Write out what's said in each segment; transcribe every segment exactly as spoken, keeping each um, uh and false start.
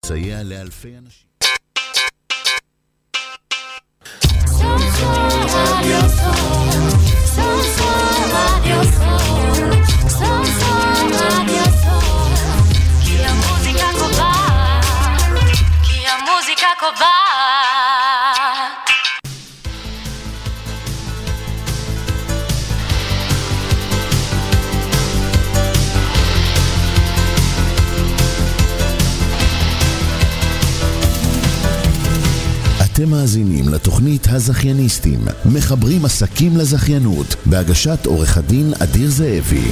ולסייע לאלפי אנשים. כי המוזיקה קובעת, כי המוזיקה קובעת. אתם מאזינים לתוכנית הזכייניסטים, מחברים עסקים לזכיינות, בהגשת עורך הדין אדיר זאבי.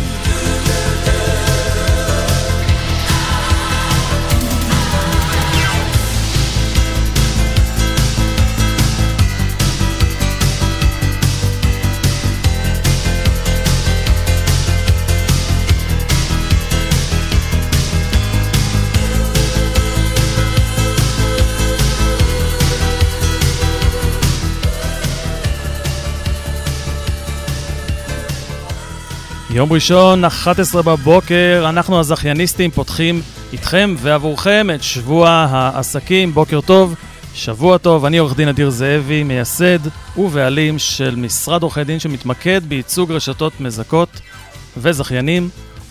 יום ראשון, אחת עשרה בבוקר, אנחנו הזכייניסטים פותחים איתכם ועבורכם את שבוע העסקים. בוקר טוב, שבוע טוב. אני עורך דין אדיר זאבי, מייסד ובעלים של משרד עורכי דין שמתמקד בייצוג רשתות מזכות וזכיינים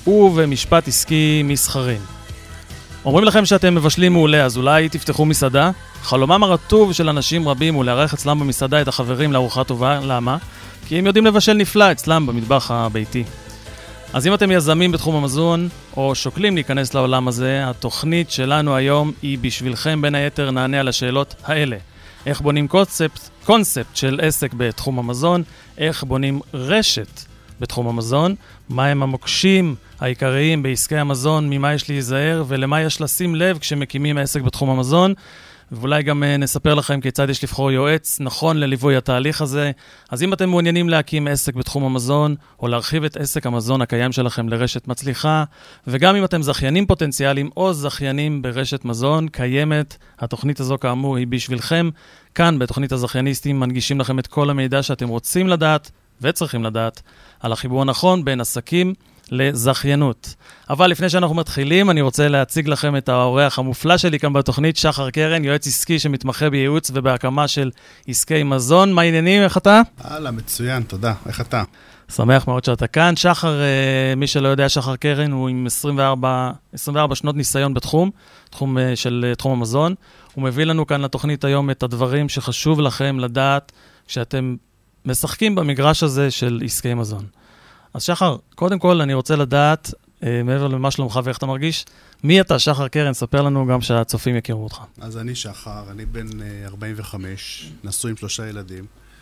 ובמשפט עסקי מסחרים. אומרים לכם שאתם מבשלים מעולה, אז אולי תפתחו מסעדה? חלומם הרטוב של אנשים רבים הוא לארח אצלם במסעדה את החברים לארוחה טובה. למה? כי הם יודעים לבשל נפלא אצלם במטבח הביתי. אז אם אתם יזמים בתחום המזון, או שוקלים להיכנס לעולם הזה, התוכנית שלנו היום היא בשבילכם. בין היתר נענה על השאלות האלה. איך בונים קונספט, קונספט של עסק בתחום המזון, איך בונים רשת בתחום המזון, מהם המוקשים העיקריים בעסקי המזון, ממה יש להיזהר ולמה יש לשים לב כשמקימים עסק בתחום המזון, ואולי גם נספר לכם כיצד יש לבחור יועץ נכון לליווי התהליך הזה. אז אם אתם מעוניינים להקים עסק בתחום המזון, או להרחיב את עסק המזון הקיים שלכם לרשת מצליחה, וגם אם אתם זכיינים פוטנציאליים או זכיינים ברשת מזון קיימת, התוכנית הזו כאמור היא בשבילכם. כאן בתוכנית הזכייניסטים מנגישים לכם את כל המידע שאתם רוצים לדעת וצריכים לדעת על החיבור הנכון בין עסקים לזכיינות. אבל לפני שאנחנו מתחילים, אני רוצה להציג לכם את האורח המופלא שלי כאן בתוכנית, שחר קרן, יועץ עסקי שמתמחה בייעוץ ובהקמה של עסקי מזון. מה העניינים? איך אתה? הלאה, מצוין, תודה. איך אתה? שמח מאוד שאתה כאן. שחר, מי שלא יודע, שחר קרן הוא עם עשרים וארבע, עשרים וארבע שנות ניסיון בתחום, תחום של תחום המזון. הוא מביא לנו כאן לתוכנית היום את הדברים שחשוב לכם לדעת כשאתם משחקים במגרש הזה של עסקי מזון. אז שחר, קודם כל אני רוצה לדעת, אה, מעבר למה שלומך ואיך אתה מרגיש, מי אתה, שחר קרן? ספר לנו גם שהצופים יכירו אותך. אז אני שחר, אני בן ארבעים וחמש, נשוי עם שלושה ילדים.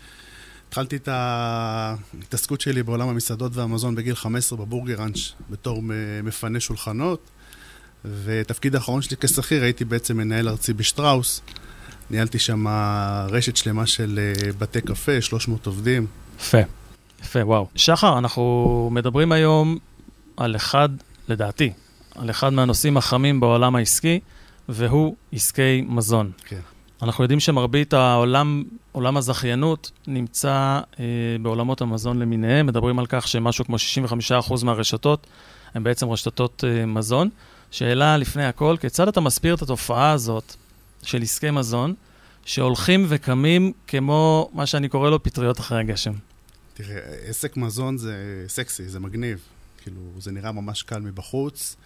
התחלתי את ההתעסקות שלי בעולם המסעדות והמזון בגיל חמש עשרה בבורגראנץ' בתור מפנה שולחנות, ותפקיד האחרון שלי כשכיר הייתי בעצם מנהל ארצי בשטראוס. ניהלתי שם רשת שלמה של בתי קפה, שלוש מאות עובדים. יפה. יפה, וואו. שחר, אנחנו מדברים היום על אחד, לדעתי, על אחד מהנושאים החמים בעולם העסקי, והוא עסקי מזון. כן. אנחנו יודעים שמרבית העולם, עולם הזכיינות, נמצא אה, בעולמות המזון למיניהם. מדברים על כך שמשהו כמו שישים וחמישה אחוז מהרשתות הן בעצם רשתות אה, מזון. שאלה לפני הכל, כיצד אתה מסביר את התופעה הזאת של עסקי מזון, שהולכים וקמים כמו מה שאני קורא לו פטריות אחרי הגשם? תראה, עסק מזון זה סקסי, זה מגניב. כאילו, זה נראה ממש קל מבחוץ.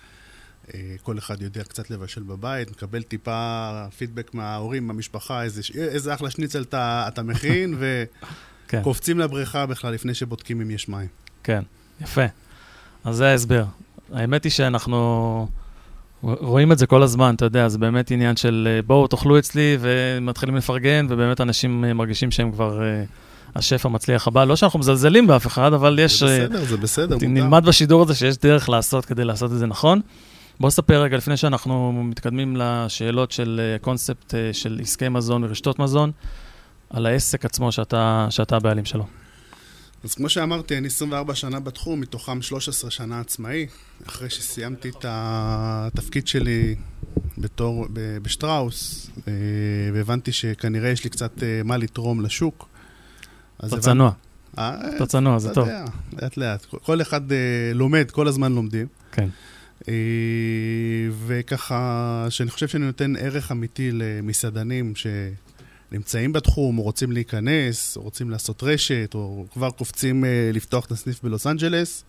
כל אחד יודע קצת לבשל בבית, מקבל טיפה פידבק מההורים, מהמשפחה, איזה, איזה אחלה שניצל אתה, אתה מכין, וקופצים לבריכה בכלל לפני שבודקים אם יש מים. כן, יפה. אז זה ההסבר. האמת היא שאנחנו רואים את זה כל הזמן, אתה יודע, זה באמת עניין של בואו, תאכלו אצלי, ומתחילים לפרגן, ובאמת אנשים מרגישים שהם כבר השף המצליח הבא. לא שאנחנו מזלזלים באף אחד, אבל יש... זה בסדר, זה בסדר. נלמד בשידור הזה שיש דרך לעשות כדי לעשות את זה נכון. בוא ספר רגע, לפני שאנחנו מתקדמים לשאלות של קונספט של עסקי מזון ורשתות מזון, על העסק עצמו שאתה, שאתה הבעלים שלו. אז כמו שאמרתי, אני עשרים וארבע שנה בתחום, מתוכם שלוש עשרה שנה עצמאי. אחרי שסיימתי את התפקיד שלי בתור, בשטראוס, והבנתי שכנראה יש לי קצת מה לתרום לשוק. אתה צנוע. אתה צנוע, זה טוב. לאט לאט. כל אחד לומד, כל הזמן לומדים. כן. וככה, שאני חושב שאני נותן ערך אמיתי למסעדנים שנמצאים בתחום, או רוצים להיכנס, או רוצים לעשות רשת, או כבר קופצים לפתוח את הסניף בלוס אנג'לס.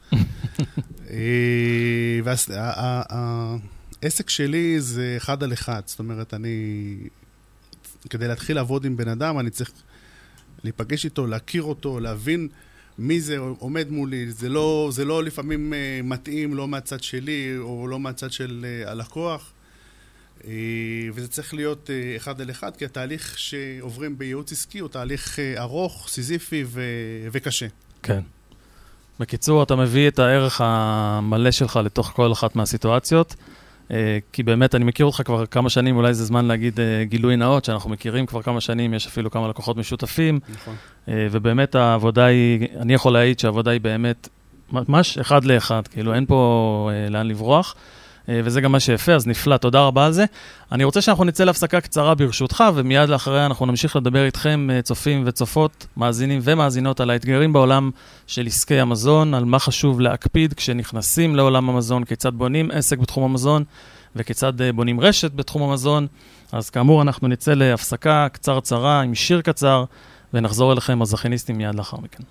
והעסק שלי זה אחד על אחד, זאת אומרת, אני, כדי להתחיל לעבוד עם בן אדם, אני צריך להיפגש איתו, להכיר אותו, להבין מי זה עומד מולי, זה לא, זה לא לפעמים מתאים, לא מהצד שלי, או לא מהצד של הלקוח, וזה צריך להיות אחד על אחד, כי התהליך שעוברים בייעוץ עסקי הוא תהליך ארוך, סיזיפי ו... וקשה. כן. בקיצור, אתה מביא את הערך המלא שלך לתוך כל אחת מהסיטואציות, כי באמת אני מכיר אותך כבר כמה שנים, אולי זה זמן להגיד גילוי נאות, שאנחנו מכירים כבר כמה שנים, יש אפילו כמה לקוחות משותפים, נכון. ובאמת העבודה היא, אני יכול להעיד שהעבודה היא באמת ממש אחד לאחד, כאילו אין פה לאן לברוח, וזה גם מה שיפה, אז נפלא, תודה רבה על זה. אני רוצה שאנחנו נצא להפסקה קצרה ברשותך, ומיד לאחריה אנחנו נמשיך לדבר איתכם, צופים וצופות, מאזינים ומאזינות, על האתגרים בעולם של עסקי המזון, על מה חשוב להקפיד כשנכנסים לעולם המזון, כיצד בונים עסק בתחום המזון, וכיצד בונים רשת בתחום המזון. אז כאמור, אנחנו נצא להפסקה קצר-צרה עם שיר קצר, ונחזור אליכם הזכייניסטים מיד לאחר מכן.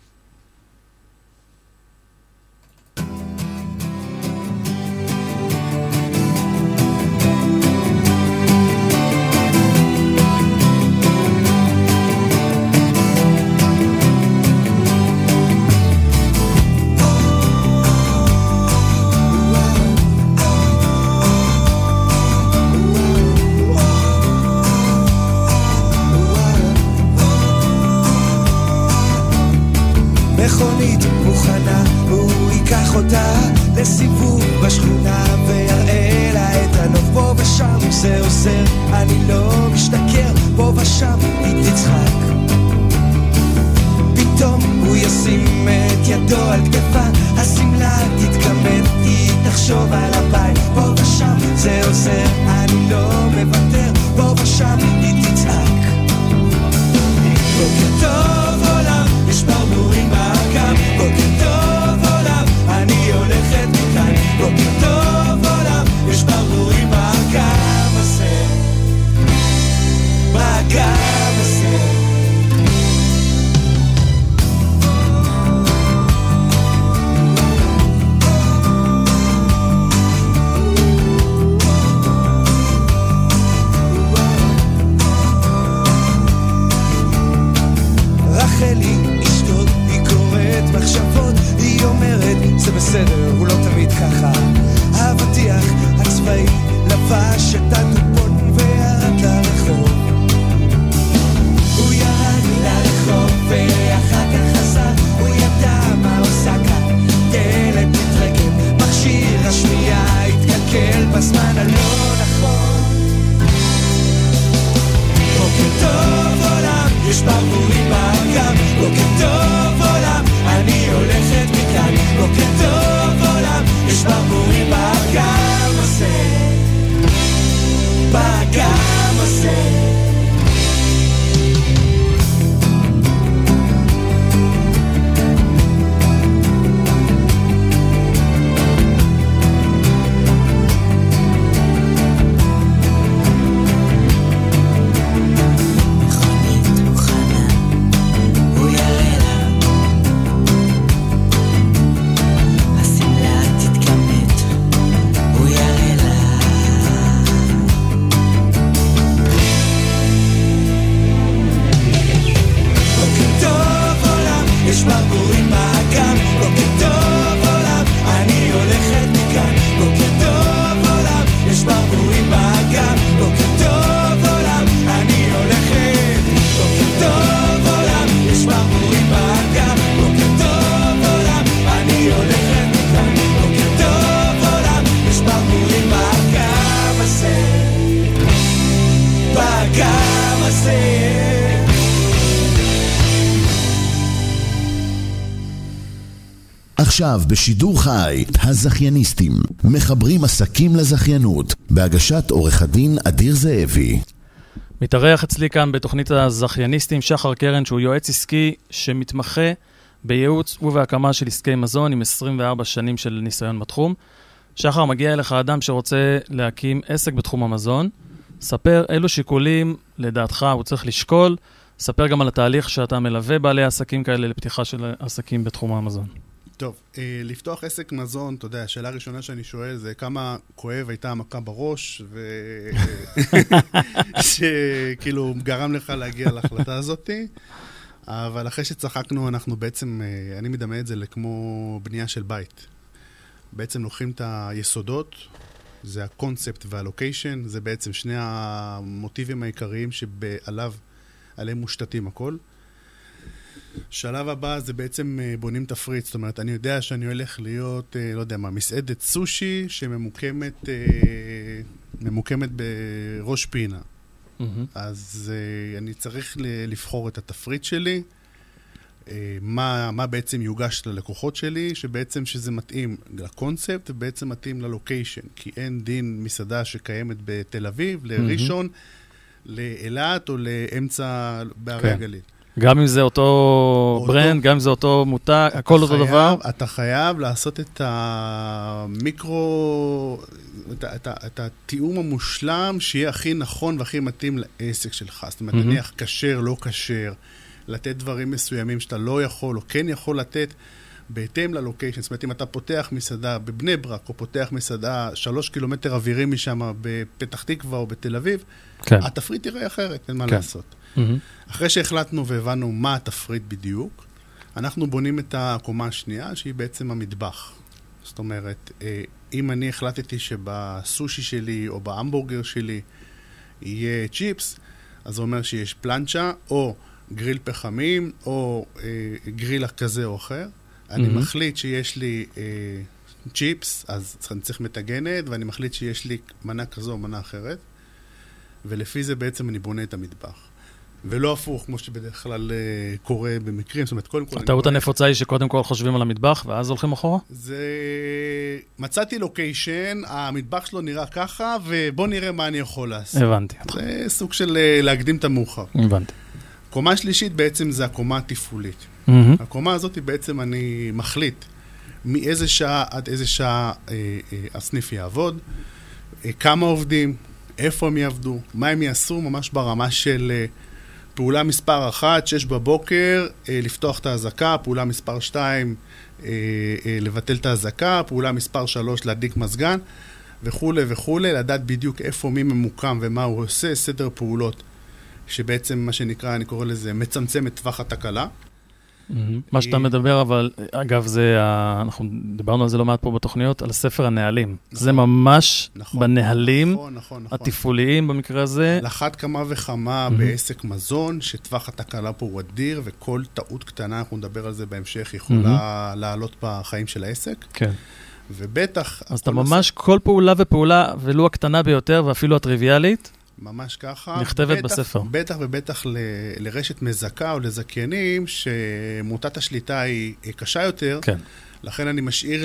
מכונית מוכנה, הוא ייקח אותה לסיבוב בשכונה ויראה לה את הנוף. פה ושם זה עוזר, אני לא משתכר, פה ושם היא תצחק. פתאום הוא ישים את ידו על כתפה, הסמלה תתכמת, היא תחשוב על הבית. פה ושם זה עוזר, אני לא מוותר, פה ושם היא תצחק. בוקר טוב עולם, יש ברבורים באגם, בוקר טוב עולם, אני הולכת מכאן. בוקר טוב עולם, יש ברבורים באגם הזה, באגם הזה. רחלי אשתו, היא קוראת מחשבות, היא אומרת זה בסדר, הוא לא תמיד ככה. האבטיח הצבאי לבש את הדופון וירד לרחוב. הוא ירד לרחוב ואחר כך חזר, הוא ידע מה עושה כאן, דלת מתרגל, מכשיר השמיעה התקלקל בזמן הלא נכון. בוקר טוב עולם, יש ברבורים באגם, בוקר טוב עולם, אני הולכת מכאן. בוקר טוב עולם, יש ברבורים באגם הזה, באגם הזה. עכשיו בשידור חי, הזכייניסטים, מחברים עסקים לזכיינות, בהגשת עורך הדין אדיר זאבי. מתארח אצלי כאן בתוכנית הזכייניסטים שחר קרן, שהוא יועץ עסקי שמתמחה בייעוץ ובהקמה של עסקי מזון עם עשרים וארבע שנים של ניסיון בתחום. שחר, מגיע אליך אדם שרוצה להקים עסק בתחום המזון. ספר אילו שיקולים לדעתך הוא צריך לשקול. ספר גם על התהליך שאתה מלווה בעלי עסקים כאלה לפתיחה של עסקים בתחום המזון. טוב, לפתוח עסק מזון, אתה יודע, השאלה הראשונה שאני שואל זה כמה כואב הייתה המכה בראש, שכאילו גרם לך להגיע להחלטה הזאת. אבל אחרי שצחקנו, אנחנו בעצם, אני מדמה את זה לכמו בנייה של בית. בעצם לוקחים את היסודות, זה הקונספט והלוקיישן, זה בעצם שני המוטיבים העיקריים שעליו, עליהם מושתתים הכל. שלב הבא זה בעצם בונים תפריט, זאת אומרת, אני יודע שאני הולך להיות, לא יודע מה, מסעדת סושי שממוקמת ממוקמת בראש פינה. Mm-hmm. אז אני צריך לבחור את התפריט שלי, מה, מה בעצם יוגש ללקוחות שלי, שבעצם שזה מתאים לקונספט, ובעצם מתאים ללוקיישן, כי אין דין מסעדה שקיימת בתל אביב, לראשון, mm-hmm. לאילת או לאמצע בערי כן. הגליל. גם אם זה אותו, אותו ברנד, גם אם זה אותו מותג, הכל אותו חייב, דבר. אתה חייב לעשות את המיקרו, את, את, את התיאום המושלם, שיהיה הכי נכון והכי מתאים לעסק שלך. זאת אומרת, mm-hmm. נניח כשר, לא כשר, לתת דברים מסוימים שאתה לא יכול, או כן יכול לתת, בהתאם ללוקיישן. זאת אומרת, אם אתה פותח מסעדה בבני ברק, או פותח מסעדה שלוש קילומטר אווירים משם, בפתח תקווה או בתל אביב, כן. התפריט יראה אחרת, אין מה כן. לעשות. Mm-hmm. אחרי שהחלטנו והבנו מה התפריט בדיוק, אנחנו בונים את הקומה השנייה, שהיא בעצם המטבח. זאת אומרת, אם אני החלטתי שבסושי שלי או בהמבורגר שלי יהיה צ'יפס, אז זה אומר שיש פלנצ'ה, או גריל פחמים, או גריל כזה או אחר. Mm-hmm. אני מחליט שיש לי צ'יפס, אז אני צריך מתגנת, ואני מחליט שיש לי מנה כזו או מנה אחרת, ולפי זה בעצם אני בונה את המטבח. ולא הפוך, כמו שבדרך כלל קורה במקרים. זאת אומרת, קודם כל... הטעות הנפוצה היא שקודם כל חושבים על המטבח, ואז הולכים אחורה? זה... מצאתי לוקיישן, המטבח שלו נראה ככה, ובוא נראה מה אני יכול לעשות. הבנתי. זה סוג של להקדים את המאוחר. הבנתי. קומה שלישית בעצם זה הקומה התפעולית. Mm-hmm. הקומה הזאת בעצם אני מחליט מאיזה שעה עד איזה שעה אה, אה, הסניף יעבוד, אה, כמה עובדים, איפה הם יעבדו, מה הם יעשו, ממש ברמה של... אה, פעולה מספר אחת, שש בבוקר, אה, לפתוח את ההזקה, פעולה מספר שתיים, אה, אה, לבטל את ההזקה, פעולה מספר שלוש, להדליק מזגן, וכו' וכו', לדעת בדיוק איפה מי ממוקם ומה הוא עושה, סדר פעולות, שבעצם מה שנקרא, אני קורא לזה, מצמצם את טווח התקלה. מה שאתה מדבר, אבל אגב, זה, אנחנו דיברנו על זה לא מעט פה בתוכניות, על ספר הנהלים. זה ממש בנהלים התפעוליים במקרה הזה. על אחת כמה וכמה בעסק מזון, שטווח התקלה פה הוא אדיר, וכל טעות קטנה, אנחנו נדבר על זה בהמשך, יכולה לעלות בחיים של העסק. כן. ובטח... אז אתה ממש כל פעולה ופעולה, ולו הקטנה ביותר, ואפילו הטריוויאלית, ממש ככה. נכתבת בטח, בספר. בטח ובטח ל, לרשת מזכה או לזכיינים, שמוטת השליטה היא קשה יותר. כן. לכן אני משאיר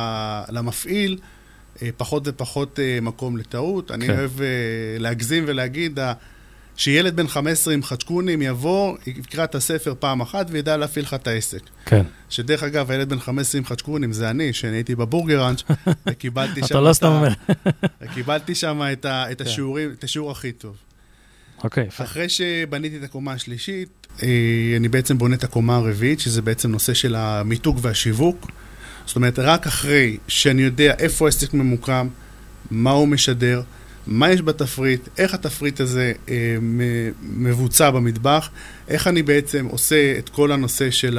למפעיל פחות ופחות מקום לטעות. אני כן. אוהב להגזים ולהגיד שילד בן חמש עשרה עם חדשקונים יבוא, יקרא את הספר פעם אחת וידע להפעיל לך את העסק. כן. שדרך אגב, הילד בן חמש עשרה עם חדשקונים זה אני, שאני הייתי בבורגראנץ' וקיבלתי שם... אתה לא סתם אומר. קיבלתי שם את השיעורים, את השיעור הכי טוב. אוקיי. אחרי שבניתי את הקומה השלישית, אני בעצם בונה את הקומה הרביעית, שזה בעצם נושא של המיתוג והשיווק. זאת אומרת, רק אחרי שאני יודע איפה העסק ממוקם, מה הוא משדר, מה יש בתפריט, איך התפריט הזה אה, מבוצע במטבח, איך אני בעצם עושה את כל הנושא של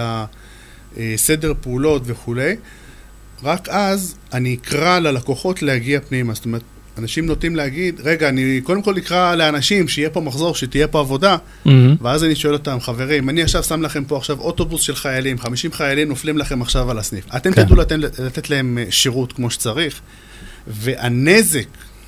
הסדר פעולות וכו'. רק אז אני אקרא ללקוחות להגיע פנימה. זאת אומרת, אנשים נוטים להגיד, רגע, אני קודם כל אקרא לאנשים שיהיה פה מחזור, שתהיה פה עבודה, mm-hmm. ואז אני שואל אותם, חברים, אני עכשיו שם לכם פה עכשיו אוטובוס של חיילים, חמישים חיילים נופלים לכם עכשיו על הסניף. אתם כן. תדעו לתת, לתת להם שירות כמו שצריך, והנזק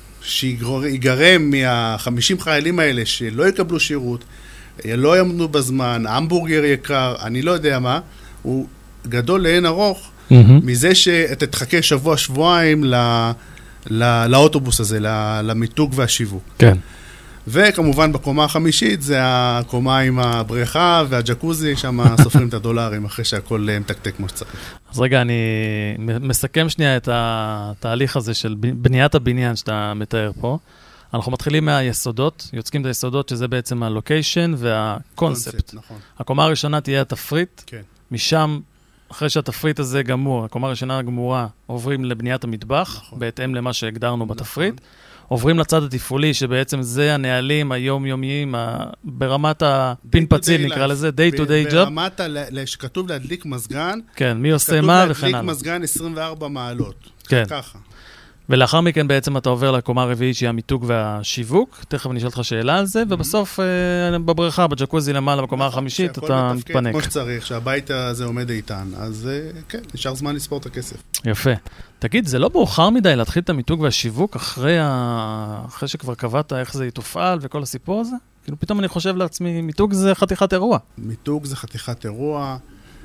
שיגרם מה-חמישים חיילים האלה שלא יקבלו שירות, לא יעמדו בזמן, המבורגר יקר, אני לא יודע מה, הוא גדול לאין ארוך, mm-hmm. מזה שאתה תחכה שבוע-שבועיים לא, לא, לאוטובוס הזה, למיתוג והשיווק. כן. וכמובן בקומה החמישית זה הקומה עם הבריכה והג'קוזי, שם סופרים את הדולרים אחרי שהכל מתקתק כמו שצריך. אז רגע, אני מסכם שנייה את התהליך הזה של בניית הבניין שאתה מתאר פה. אנחנו מתחילים מהיסודות, יוצקים את היסודות שזה בעצם הלוקיישן והקונספט. נכון. הקומה הראשונה תהיה התפריט, כן. משם, אחרי שהתפריט הזה גמור, הקומה הראשונה גמורה, עוברים לבניית המטבח, נכון. בהתאם למה שהגדרנו נכון. בתפריט. עוברים לצד התפעולי, שבעצם זה הנהלים היומיומיים, ברמת הפינפציל נקרא לזה, day to day job. ברמת שכתוב להדליק מזגן, כן, מי עושה מה וכן הלאה. להדליק מזגן עשרים וארבע מעלות. כן. ככה. ולאחר מכן בעצם אתה עובר לקומה הרביעית שהיא המיתוג והשיווק, תכף אני אשאל אותך שאלה על זה, ובסוף בבריכה, בג'קוזי למעלה, בקומה החמישית, אתה מתפנק. כמו שצריך, שהבית הזה עומד איתן, אז כן, נשאר זמן לספור את הכסף. יפה. תגיד, זה לא מאוחר מדי להתחיל את המיתוג והשיווק אחרי, ה... אחרי שכבר קבעת איך זה יתופעל וכל הסיפור הזה? כאילו פתאום אני חושב לעצמי, מיתוג זה חתיכת אירוע. מיתוג זה חתיכת אירוע,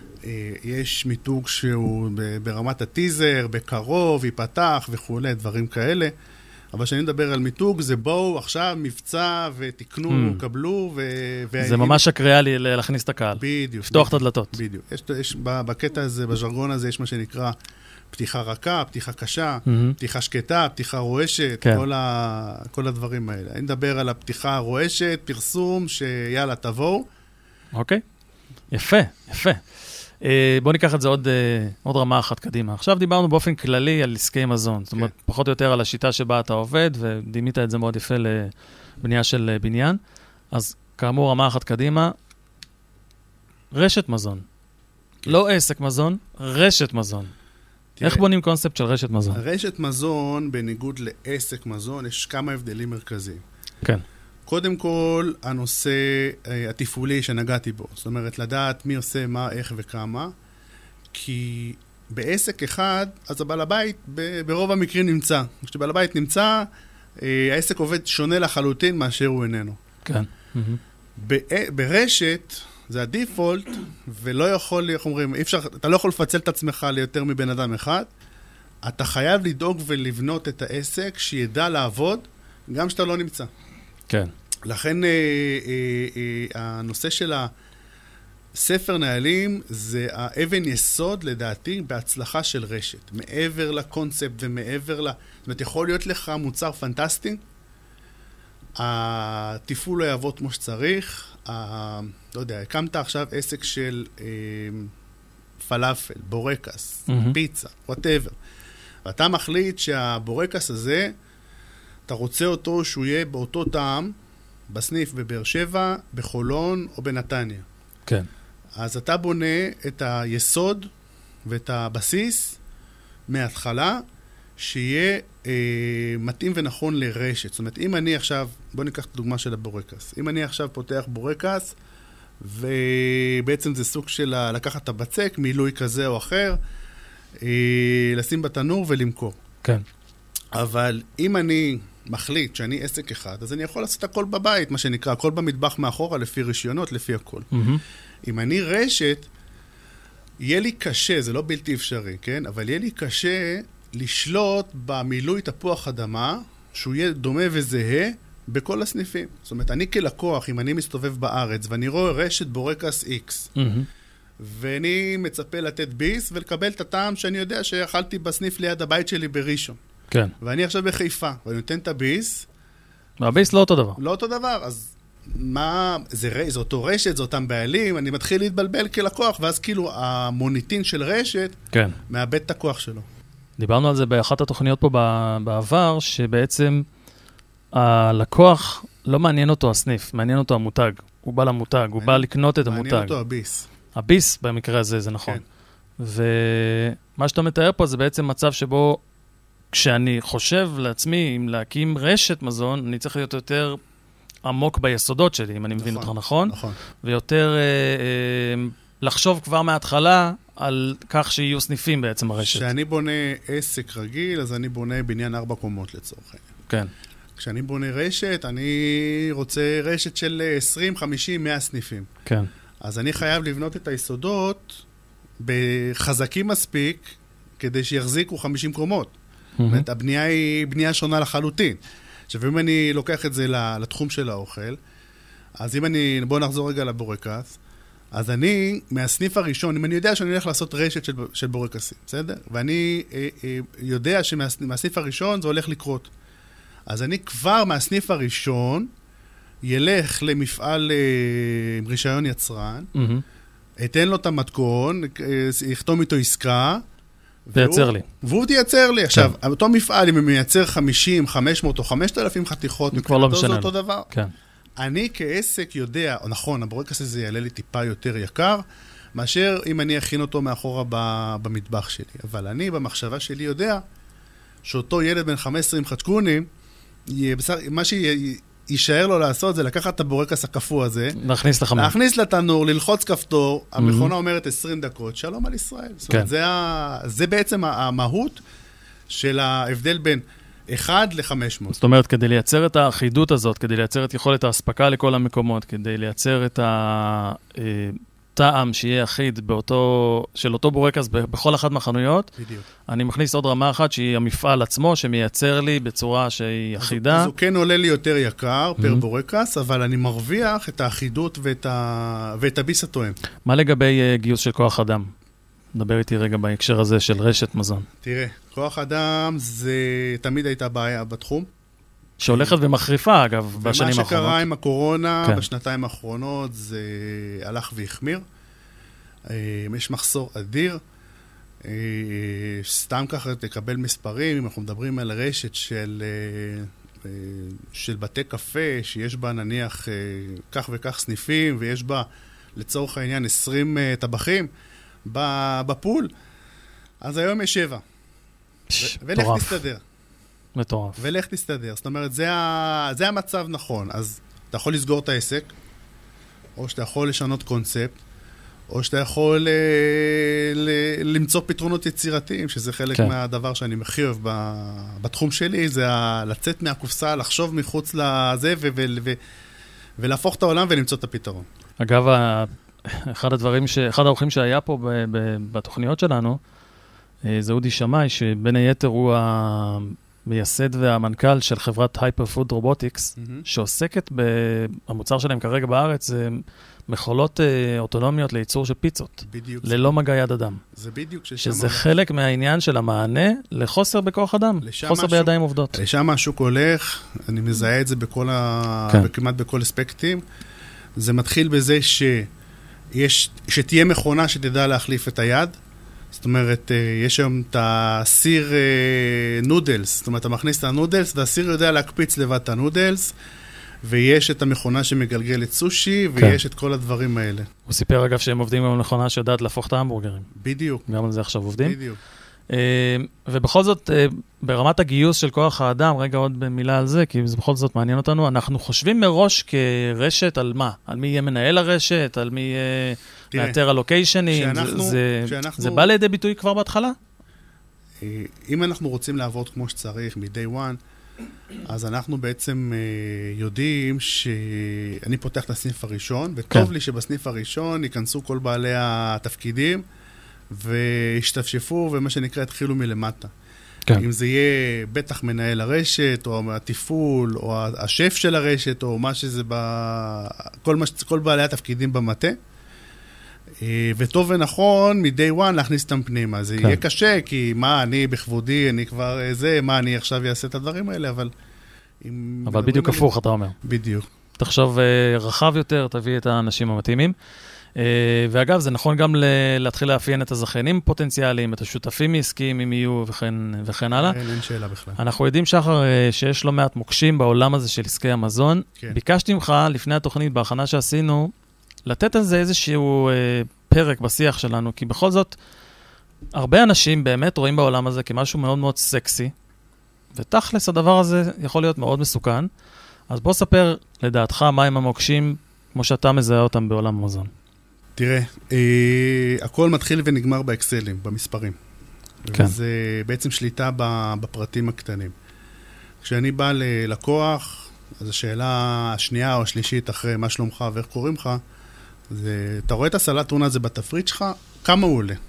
יש מיתוג שהוא ברמת הטיזר, בקרוב, ייפתח וכו', דברים כאלה. אבל כשאני מדבר על מיתוג, זה בואו עכשיו מבצע ותקנו, mm. קבלו ו... זה ממש הקריאה לי להכניס את הקהל. בדיוק. לפתוח את הדלתות. בדיוק. יש, יש, בקטע הזה, בז'רגון הזה, יש מה שנקרא פתיחה רכה, פתיחה קשה, mm-hmm. פתיחה שקטה, פתיחה רועשת, כן. כל, ה... כל הדברים האלה. אני מדבר על הפתיחה הרועשת, פרסום, שיאללה, תבואו. אוקיי. יפה, יפה. בואו ניקח את זה עוד, עוד רמה אחת קדימה. עכשיו דיברנו באופן כללי על עסקי מזון. זאת אומרת, פחות או יותר על השיטה שבה אתה עובד, ודימית את זה מאוד יפה לבנייה של בניין. אז כאמור, רמה אחת קדימה, רשת מזון. לא עסק מזון, רשת מזון. איך בונים קונספט של רשת מזון? רשת מזון, בניגוד לעסק מזון, יש כמה הבדלים מרכזיים. כן. קודם כל, הנושא התפעולי שנגעתי בו. זאת אומרת, לדעת מי עושה מה, איך וכמה. כי בעסק אחד, אז הבעל הבית ברוב המקרים נמצא. כשבעל הבית נמצא, העסק עובד שונה לחלוטין מאשר הוא איננו. כן. ברשת, זה הדיפולט, ולא יכול, איך אומרים, אי אפשר, אתה לא יכול לפצל את עצמך ליותר מבן אדם אחד. אתה חייב לדאוג ולבנות את העסק שידע לעבוד, גם שאתה לא נמצא. כן. לכן אה, אה, אה, הנושא של הספר נהלים זה האבן יסוד לדעתי בהצלחה של רשת. מעבר לקונספט ומעבר ל... זאת אומרת, יכול להיות לך מוצר פנטסטי, התפעול לא יעבוד כמו שצריך, ה... לא יודע, הקמת עכשיו עסק של אה, פלאפל, בורקס, mm-hmm. פיצה, whatever. ואתה מחליט שהבורקס הזה, אתה רוצה אותו שהוא יהיה באותו טעם, בסניף בבאר שבע, בחולון או בנתניה. כן. אז אתה בונה את היסוד ואת הבסיס מההתחלה, שיהיה אה, מתאים ונכון לרשת. זאת אומרת, אם אני עכשיו, בוא ניקח את הדוגמה של הבורקס. אם אני עכשיו פותח בורקס, ובעצם זה סוג של לקחת את הבצק, מילוי כזה או אחר, אה, לשים בתנור ולמכור. כן. אבל אם אני מחליט שאני עסק אחד, אז אני יכול לעשות הכל בבית, מה שנקרא, הכל במטבח מאחורה, לפי רישיונות, לפי הכל. Mm-hmm. אם אני רשת, יהיה לי קשה, זה לא בלתי אפשרי, כן? אבל יהיה לי קשה לשלוט במילוי תפוח אדמה, שהוא יהיה דומה וזהה בכל הסניפים. זאת אומרת, אני כלקוח, אם אני מסתובב בארץ, ואני רואה רשת בורקס X, mm-hmm. ואני מצפה לתת ביס, ולקבל את הטעם שאני יודע שאכלתי בסניף ליד הבית שלי בראשון. כן. ואני עכשיו בחיפה, ואני נותן את הביס. והביס לא אותו דבר. לא אותו דבר, אז מה, זה, זה אותו רשת, זה אותם בעלים, אני מתחיל להתבלבל כלקוח, ואז כאילו המוניטין של רשת, כן. מאבד את הכוח שלו. דיברנו על זה באחת התוכניות פה בעבר, שבעצם הלקוח לא מעניין אותו הסניף, מעניין אותו המותג. הוא בא למותג, מעניין, הוא בא לקנות את המותג. מעניין אותו הביס. הביס במקרה הזה, זה נכון. כן. ומה שאתה מתאר פה זה בעצם מצב שבו כשאני חושב לעצמי, אם להקים רשת מזון, אני צריך להיות יותר עמוק ביסודות שלי, אם אני מבין אותך נכון. נכון. ויותר אה, אה, לחשוב כבר מההתחלה על כך שיהיו סניפים בעצם הרשת. כשאני בונה עסק רגיל, אז אני בונה בניין ארבע קומות לצורך העניין. כן. כשאני בונה רשת, אני רוצה רשת של עשרים, חמישים, מאה סניפים. כן. אז אני חייב לבנות את היסודות בחזקים מספיק, כדי שיחזיקו חמישים קומות. זאת אומרת, הבנייה היא בנייה שונה לחלוטין. עכשיו, אם אני לוקח את זה לתחום של האוכל, אז אם אני, בואו נחזור רגע לבורקס, אז אני, מהסניף הראשון, אם אני יודע שאני הולך לעשות רשת של, של בורקסים, בסדר? ואני אה, אה, יודע שמהסניף הראשון זה הולך לקרות. אז אני כבר מהסניף הראשון, ילך למפעל עם אה, רישיון יצרן, mm-hmm. אתן לו את המתכון, אה, יחתום איתו עסקה, תייצר לי. והוא תייצר לי. עכשיו, אותו מפעל, אם הוא מייצר חמישים, חמש מאות או חמשת אלפים חתיכות, כבר לא משנה. זה אותו דבר. כן. אני כעסק יודע, או נכון, הבורקס הזה יעלה לי טיפה יותר יקר, מאשר אם אני אכין אותו מאחורה במטבח שלי. אבל אני, במחשבה שלי, יודע שאותו ילד בן חמש עשרה עם חדשקונים, מה שישאר לו לעשות זה לקחת את הבורקס הקפוא הזה, להכניס לחמור. להכניס לתנור, ללחוץ כפתור, המכונה אומרת עשרים דקות, שלום על ישראל. זאת אומרת, זה בעצם המהות של ההבדל בין אחד ל-חמש מאות. זאת אומרת, כדי לייצר את האחידות הזאת, כדי לייצר את יכולת ההספקה לכל המקומות, כדי לייצר את הטעם שיהיה אחיד באותו, של אותו בורקס בכל אחת מהחנויות, בדיוק. אני מכניס עוד רמה אחת שהיא המפעל עצמו, שמייצר לי בצורה שהיא אחידה. אז הוא כן עולה לי יותר יקר פר בורקס, אבל אני מרוויח את האחידות ואת ה... ואת הביס התואם. מה לגבי גיוס של כוח אדם? נדבר איתי רגע בהקשר הזה של רשת מזון. תראה, כוח אדם זה תמיד הייתה בעיה בתחום. שהולכת ומחריפה, אגב, בשנים האחרונות. ומה שקרה עם הקורונה, כן. בשנתיים האחרונות, זה הלך והחמיר. יש מחסור אדיר. סתם ככה תקבל מספרים, אם אנחנו מדברים על רשת של, של בתי קפה, שיש בה נניח כך וכך סניפים, ויש בה לצורך העניין עשרים טבחים, בפול, אז היום יש שבע. ולך תסתדר. מטורף. ולך תסתדר. זאת אומרת, זה המצב נכון. אז אתה יכול לסגור את העסק, או שאתה יכול לשנות קונספט, או שאתה יכול למצוא פתרונות יצירתיים, שזה חלק מהדבר שאני מחייב בתחום שלי, זה לצאת מהקופסה, לחשוב מחוץ לזה, ולהפוך את העולם ולמצוא את הפתרון. אגב, אחד הדברים, ש... אחד האורחים שהיה פה ב... ב... בתוכניות שלנו, זה אודי שמאי, שבין היתר הוא המייסד והמנכ"ל של חברת Hyper Food Robotics, mm-hmm. שעוסקת במוצר שלהם כרגע בארץ, זה מכולות אוטונומיות לייצור של פיצות. בדיוק. ללא מגע יד אדם. זה בדיוק. שזה חלק מהעניין של המענה לחוסר בכוח אדם. חוסר השוק, בידיים עובדות. לשם השוק הולך, אני מזהה את זה בכל ה... כן. כמעט בכל אספקטים. זה מתחיל בזה ש... יש, שתהיה מכונה שתדע להחליף את היד. זאת אומרת, יש היום את הסיר נודלס. זאת אומרת, אתה מכניס את הנודלס, והסיר יודע להקפיץ לבד את הנודלס, ויש את המכונה שמגלגלת סושי, ויש את כל הדברים האלה. הוא סיפר אגב שהם עובדים עם מכונה שיודעת להפוך את ההמבורגרים. בדיוק. גם על זה עכשיו עובדים. בדיוק. ובכל זאת, ברמת הגיוס של כוח האדם, רגע עוד במילה על זה, כי זה בכל זאת מעניין אותנו, אנחנו חושבים מראש כרשת על מה? על מי יהיה מנהל הרשת, על מי יהיה מאתר הלוקיישנים, זה בא לידי ביטוי כבר בהתחלה? אם אנחנו רוצים לעבוד כמו שצריך, מ-day one, אז אנחנו בעצם יודעים שאני פותח את הסניף הראשון, וטוב לי שבסניף הראשון ייכנסו כל בעלי התפקידים, והשתפשפו, ומה שנקרא, התחילו מלמטה. כן. אם זה יהיה בטח מנהל הרשת, או התפעול, או השף של הרשת, או מה שזה, ב... כל, מה... כל בעלי התפקידים במטה. וטוב ונכון, מ-day one להכניס אותם פנימה. זה כן. יהיה קשה, כי מה, אני בכבודי, אני כבר זה, מה, אני עכשיו אעשה את הדברים האלה, אבל... אבל בדיוק הפוך, אתה אומר. בדיוק. תחשוב רחב יותר, תביא את האנשים המתאימים. ואגב, זה נכון גם להתחיל לאפיין את הזכיינים פוטנציאליים, את השותפים עסקיים, אם יהיו וכן הלאה. אין שאלה בכלל. אנחנו יודעים, שחר, שיש לא מעט מוקשים בעולם הזה של עסקי המזון. ביקשתי ממך, לפני התוכנית, בהכנה שעשינו, לתת על זה איזשהו פרק בשיח שלנו, כי בכל זאת, הרבה אנשים באמת רואים בעולם הזה כמשהו מאוד מאוד סקסי, ותכלס הדבר הזה יכול להיות מאוד מסוכן. אז בוא ספר לדעתך מהם המוקשים, כמו שאתה מזהה אותם בעולם המזון. תראה, אה, הכל מתחיל ונגמר באקסלים, במספרים. כן. וזה בעצם שליטה בפרטים הקטנים. כשאני בא ללקוח, אז השאלה השנייה או השלישית אחרי מה שלומך ואיך קוראים לך, זה, אתה רואה את הסלט טונה הזה בתפריט שלך, כמה הוא עולה?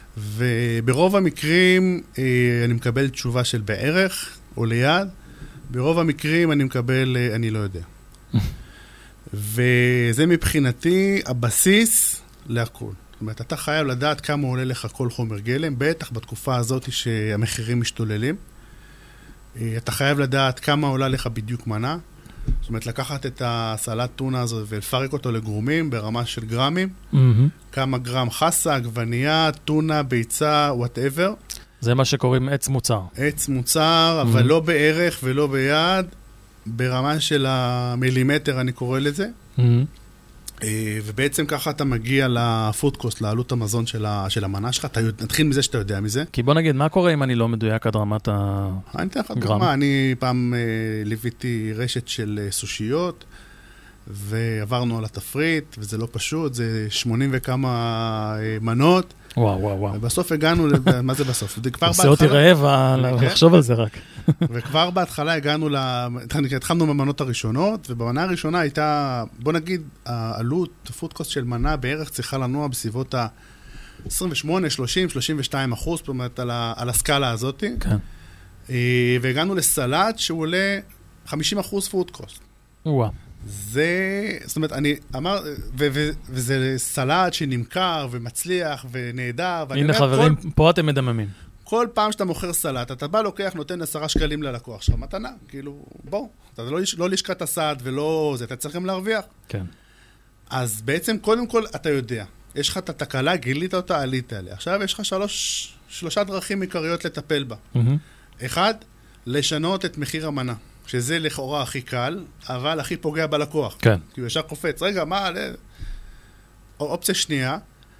וברוב המקרים אה, אני מקבל תשובה של בערך או ליד, ברוב המקרים אני מקבל, אני לא יודע. וזה מבחינתי הבסיס להכל. זאת אומרת, אתה חייב לדעת כמה עולה לך כל חומר גלם, בטח בתקופה הזאת שהמחירים משתוללים. אתה חייב לדעת כמה עולה לך בדיוק מנה. זאת אומרת, לקחת את הסלט טונה הזאת ולפרק אותו לגרומים ברמה של גרמים. Mm-hmm. כמה גרם חסה, עגבנייה, טונה, ביצה, whatever. זה מה שקוראים עץ מוצר. עץ מוצר, mm-hmm. אבל לא בערך ולא ביד, ברמה של המילימטר אני קורא לזה. Mm-hmm. ובעצם ככה אתה מגיע לפוד קוסט, לעלות המזון של, ה, של המנה שלך. אתה נתחיל מזה שאתה יודע מזה. כי בוא נגיד, מה קורה אם אני לא מדויק עד רמת הגרם? אני אתן לך דוגמה. אני פעם אה, ליוויתי רשת של אה, סושיות, ועברנו על התפריט, וזה לא פשוט, זה שמונים וכמה אה, מנות. וואו, וואו, וואו. ובסוף הגענו, מה זה בסוף? עושה אותי רעב, לחשוב על זה רק. וכבר בהתחלה הגענו, התחלנו במנות הראשונות, ובמנה הראשונה הייתה, בוא נגיד, העלות, הפוד קוסט של מנה בערך צריכה לנוע בסביבות ה-עשרים ושמונה, שלושים, שלושים ושתיים אחוז, זאת אומרת, על הסקאלה הזאת. כן. והגענו לסלט שהוא עולה חמישים אחוז פוד קוסט. וואו. זה, זאת אומרת, אני אמר, ו- ו- וזה סלט שנמכר ומצליח ונהדר. הנה חברים, כל, פה אתם מדממים. כל פעם שאתה מוכר סלט, אתה בא לוקח, נותן עשרה שקלים ללקוח שלך, מתנה, כאילו, בוא, אתה לא, לא לשקת הסעד ולא זה, אתה צריך גם להרוויח. כן. אז בעצם, קודם כל, אתה יודע, יש לך את התקלה, גילית אותה, עלית עליה. עכשיו יש לך שלוש, שלושה דרכים עיקריות לטפל בה. Mm-hmm. אחד, לשנות את מחיר המנה. שזה לכאורה הכי קל, אבל הכי פוגע בלקוח. כן. כי הוא ישר קופץ. רגע, מה? אופציה שנייה,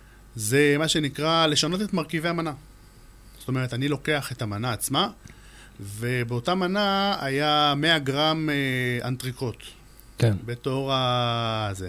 זה מה שנקרא לשנות את מרכיבי המנה. זאת אומרת, אני לוקח את המנה עצמה, ובאותה מנה היה מאה גרם אה, אנטריקוט. כן. בתור הזה.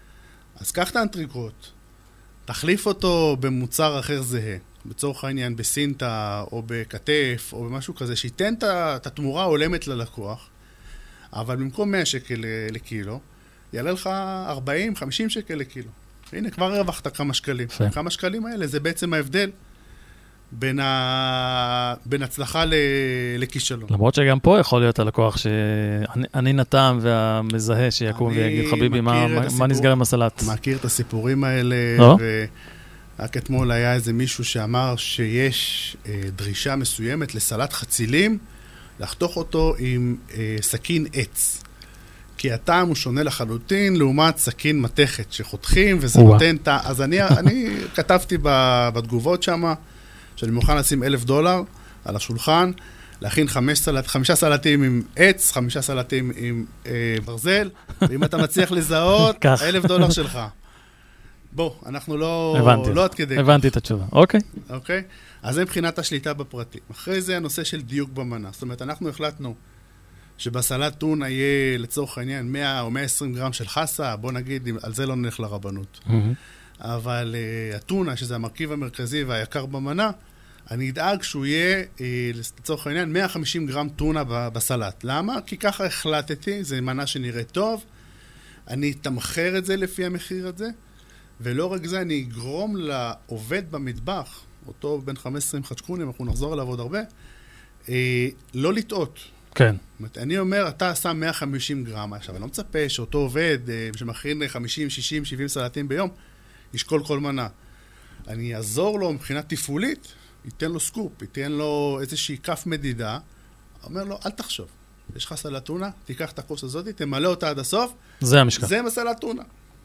אז קח את האנטריקוט, תחליף אותו במוצר אחר זהה. בצורך העניין בסינטה או בכתף או במשהו כזה, שייתן את התמורה העולמת ללקוח, אבל במקום מאה שקל לקילו, יעלה לך ארבעים חמישים שקל לקילו. הנה, כבר הרווחת כמה שקלים. כמה שקלים האלה, זה בעצם ההבדל בין, ה... בין הצלחה ל... לכישלון. למרות שגם פה יכול להיות הלקוח שאני נתם והמזהה שיקום ויגיד, חביבי, מה, מה נסגר עם הסלט? מכיר את הסיפורים האלה, לא? ו... רק אתמול היה איזה מישהו שאמר שיש אה, דרישה מסוימת לסלט חצילים, לחתוך אותו עם אה, סכין עץ. כי הטעם הוא שונה לחלוטין, לעומת סכין מתכת שחותכים, וזה נותן טעם. אז אני, אני כתבתי בתגובות שם, שאני מוכן לשים אלף דולר על השולחן, להכין חמש סלט, חמישה סלטים עם עץ, חמישה סלטים עם אה, ברזל, ואם אתה מצליח לזהות, אלף דולר שלך. בוא, אנחנו לא... הבנתי, לא עד כדי. הבנתי את התשובה, אוקיי. אוקיי? אז זה מבחינת השליטה בפרטים. אחרי זה הנושא של דיוק במנה. זאת אומרת, אנחנו החלטנו שבסלט טונה יהיה לצורך העניין מאה או מאה ועשרים גרם של חסה, בוא נגיד, על זה לא נלך לרבנות. Mm-hmm. אבל uh, הטונה, שזה המרכיב המרכזי והיקר במנה, אני אדאג שהוא יהיה, uh, לצורך העניין, מאה וחמישים גרם טונה בסלט. למה? כי ככה החלטתי, זה מנה שנראה טוב, אני אתמחר את זה לפי המחיר הזה, ולא רק זה, אני אגרום לעובד במטבח, אותו בין חמש עשרה חצ'קונים, אנחנו נחזור אליו עוד הרבה, אה, לא לטעות. כן. זאת אומרת, אני אומר, אתה שם מאה וחמישים גרם, עכשיו, אני לא מצפה שאותו עובד, אה, שמכין חמישים, שישים, שבעים סלטים ביום, ישקול כל מנה. אני אעזור לו מבחינה תפעולית, ייתן לו סקופ, ייתן לו איזושהי כף מדידה, אומר לו, אל תחשוב. יש לך סלט טונה, תיקח את הכוס הזאת, תמלא אותה עד הסוף. זה המשקל. זה מסלט טונה.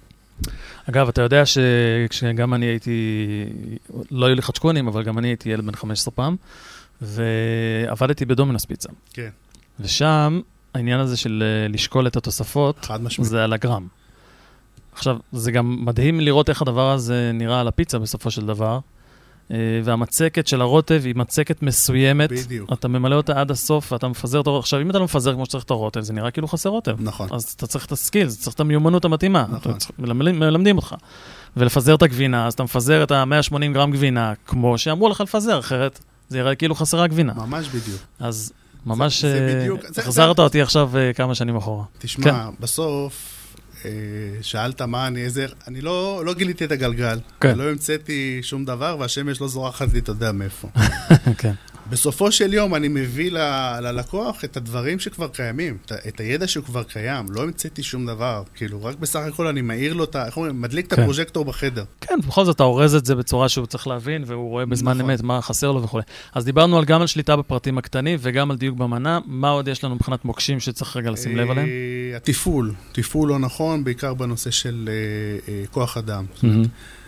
אגב, אתה יודע שגם אני הייתי, לא היו לי חצ'קונים, אבל גם אני הייתי ילד בן חמש עשרה פעם, ועבדתי בדומינוס פיצה. כן. ושם, העניין הזה של לשקול את התוספות, זה על הגרם. עכשיו, זה גם מדהים לראות איך הדבר הזה נראה על הפיצה בסופו של דבר, והמצקת של הרוטב היא מצקת מסוימת. בדיוק. אתה ממלא אותה עד הסוף, ואתה מפזר את הרוטב. עכשיו, אם אתה לא מפזר כמו שצריך את הרוטב, זה נראה כאילו חסר רוטב. נכון. אז אתה צריך את הסקילס, צריך את המיומנות המתאימה. נכון. מלמדים, מלמדים אותך. ולפזר את הגבינה, אז אתה מפזר את ה-מאה ושמונים גרם גבינה, כמו שאמרו לך לפזר, אחרת זה יראה כאילו חסרה גבינה. ממש בדיוק. אז ממש זה, זה בדיוק, החזרת זה... אותי עכשיו כמה שנים אחורה. תשמע, כן. בסוף, שאלת מה אני איזה, אני לא, לא גיליתי את הגלגל, כן. לא המצאתי שום דבר, והשמש לא זורחת לי, אתה יודע מאיפה. כן. בסופו של יום אני מביא ל- ללקוח את הדברים שכבר קיימים, את, את הידע שהוא כבר קיים, לא המצאתי שום דבר, כאילו רק בסך הכל אני מעיר לו, את ה- איך אומרים, מדליק את כן. הפרוז'קטור בחדר. כן, בכל זאת אתה אורז את זה בצורה שהוא צריך להבין, והוא רואה בזמן נכון. אמת מה חסר לו וכו'. אז דיברנו על- גם על שליטה בפרטים הקטנים, וגם על דיוק במנה. מה עוד יש לנו מבחינת מוקשים שצריך רגע לשים לב עליהם? אה, התפעול, תפעול לא נכון, בעיקר בנושא של אה, אה, כוח אדם. מהמם.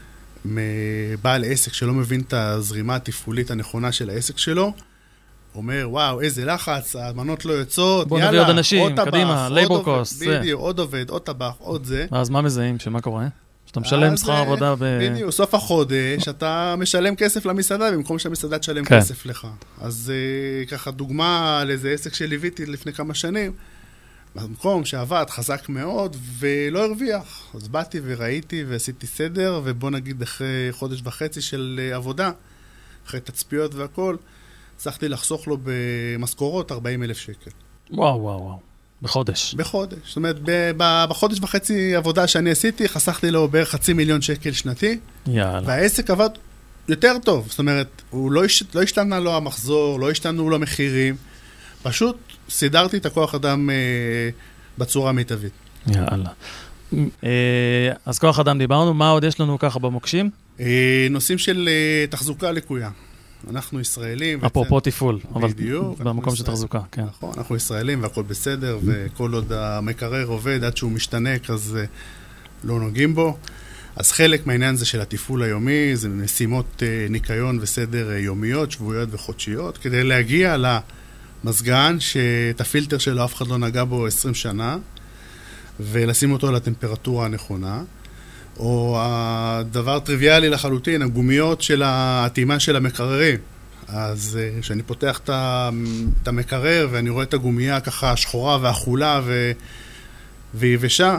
מבעל עסק שלא מבין את הזרימה התפעולית הנכונה של העסק שלו, אומר, וואו, איזה לחץ, המנות לא יוצאות, בוא יאללה, נביא עוד אנשים, עוד טבח, קדימה, עוד labor עובד, cost, זה. בדיוק, עוד עובד, עוד טבח, עוד זה. אז מה מזהים? שמה קורה? שאתה משלם אז, שכר אה, עבודה ב... בדיוק, סוף החודש, אתה משלם כסף למסעדה, במקום שהמסעדה תשלם כן. כסף לך. אז אה, ככה, דוגמה על איזה עסק שליוויתי לפני כמה שנים, במקום שעבד חזק מאוד ולא הרוויח. אז באתי וראיתי ועשיתי סדר, ובוא נגיד אחרי חודש וחצי של אה, עבודה, אחרי תצפיות והכל, הצלחתי לחסוך לו במשכורות ארבעים אלף שקל. וואו, וואו, וואו. בחודש. בחודש. זאת אומרת, ב- ב- בחודש וחצי עבודה שאני עשיתי, חסכתי לו בערך חצי מיליון שקל שנתי, יאללה. והעסק עבד יותר טוב. זאת אומרת, הוא לא, הש... לא השתנה לו המחזור, לא השתנו לו מחירים, פשוט סידרתי את הכוח אדם אה, בצורה מיטבית. יאללה. אה, אז כוח אדם דיברנו, מה עוד יש לנו ככה במוקשים? אה, נושאים של אה, תחזוקה לקויה. אנחנו ישראלים. אפרופו תפעול, אבל בדיוק, במקום אנחנו של תחזוקה, כן. נכון, אנחנו ישראלים והכל בסדר, וכל עוד המקרר עובד עד שהוא משתנק, אז uh, לא נוגעים בו. אז חלק מהעניין זה של התפעול היומי, זה משימות uh, ניקיון וסדר uh, יומיות, שבועיות וחודשיות, כדי להגיע למזגן שאת הפילטר שלו אף אחד לא נגע בו עשרים שנה, ולשים אותו לטמפרטורה הנכונה. או הדבר טריוויאלי לחלוטין, הגומיות של הטעימה של המקררים. אז כשאני פותח את המקרר ואני רואה את הגומייה ככה שחורה ואכולה ו... ויבשה,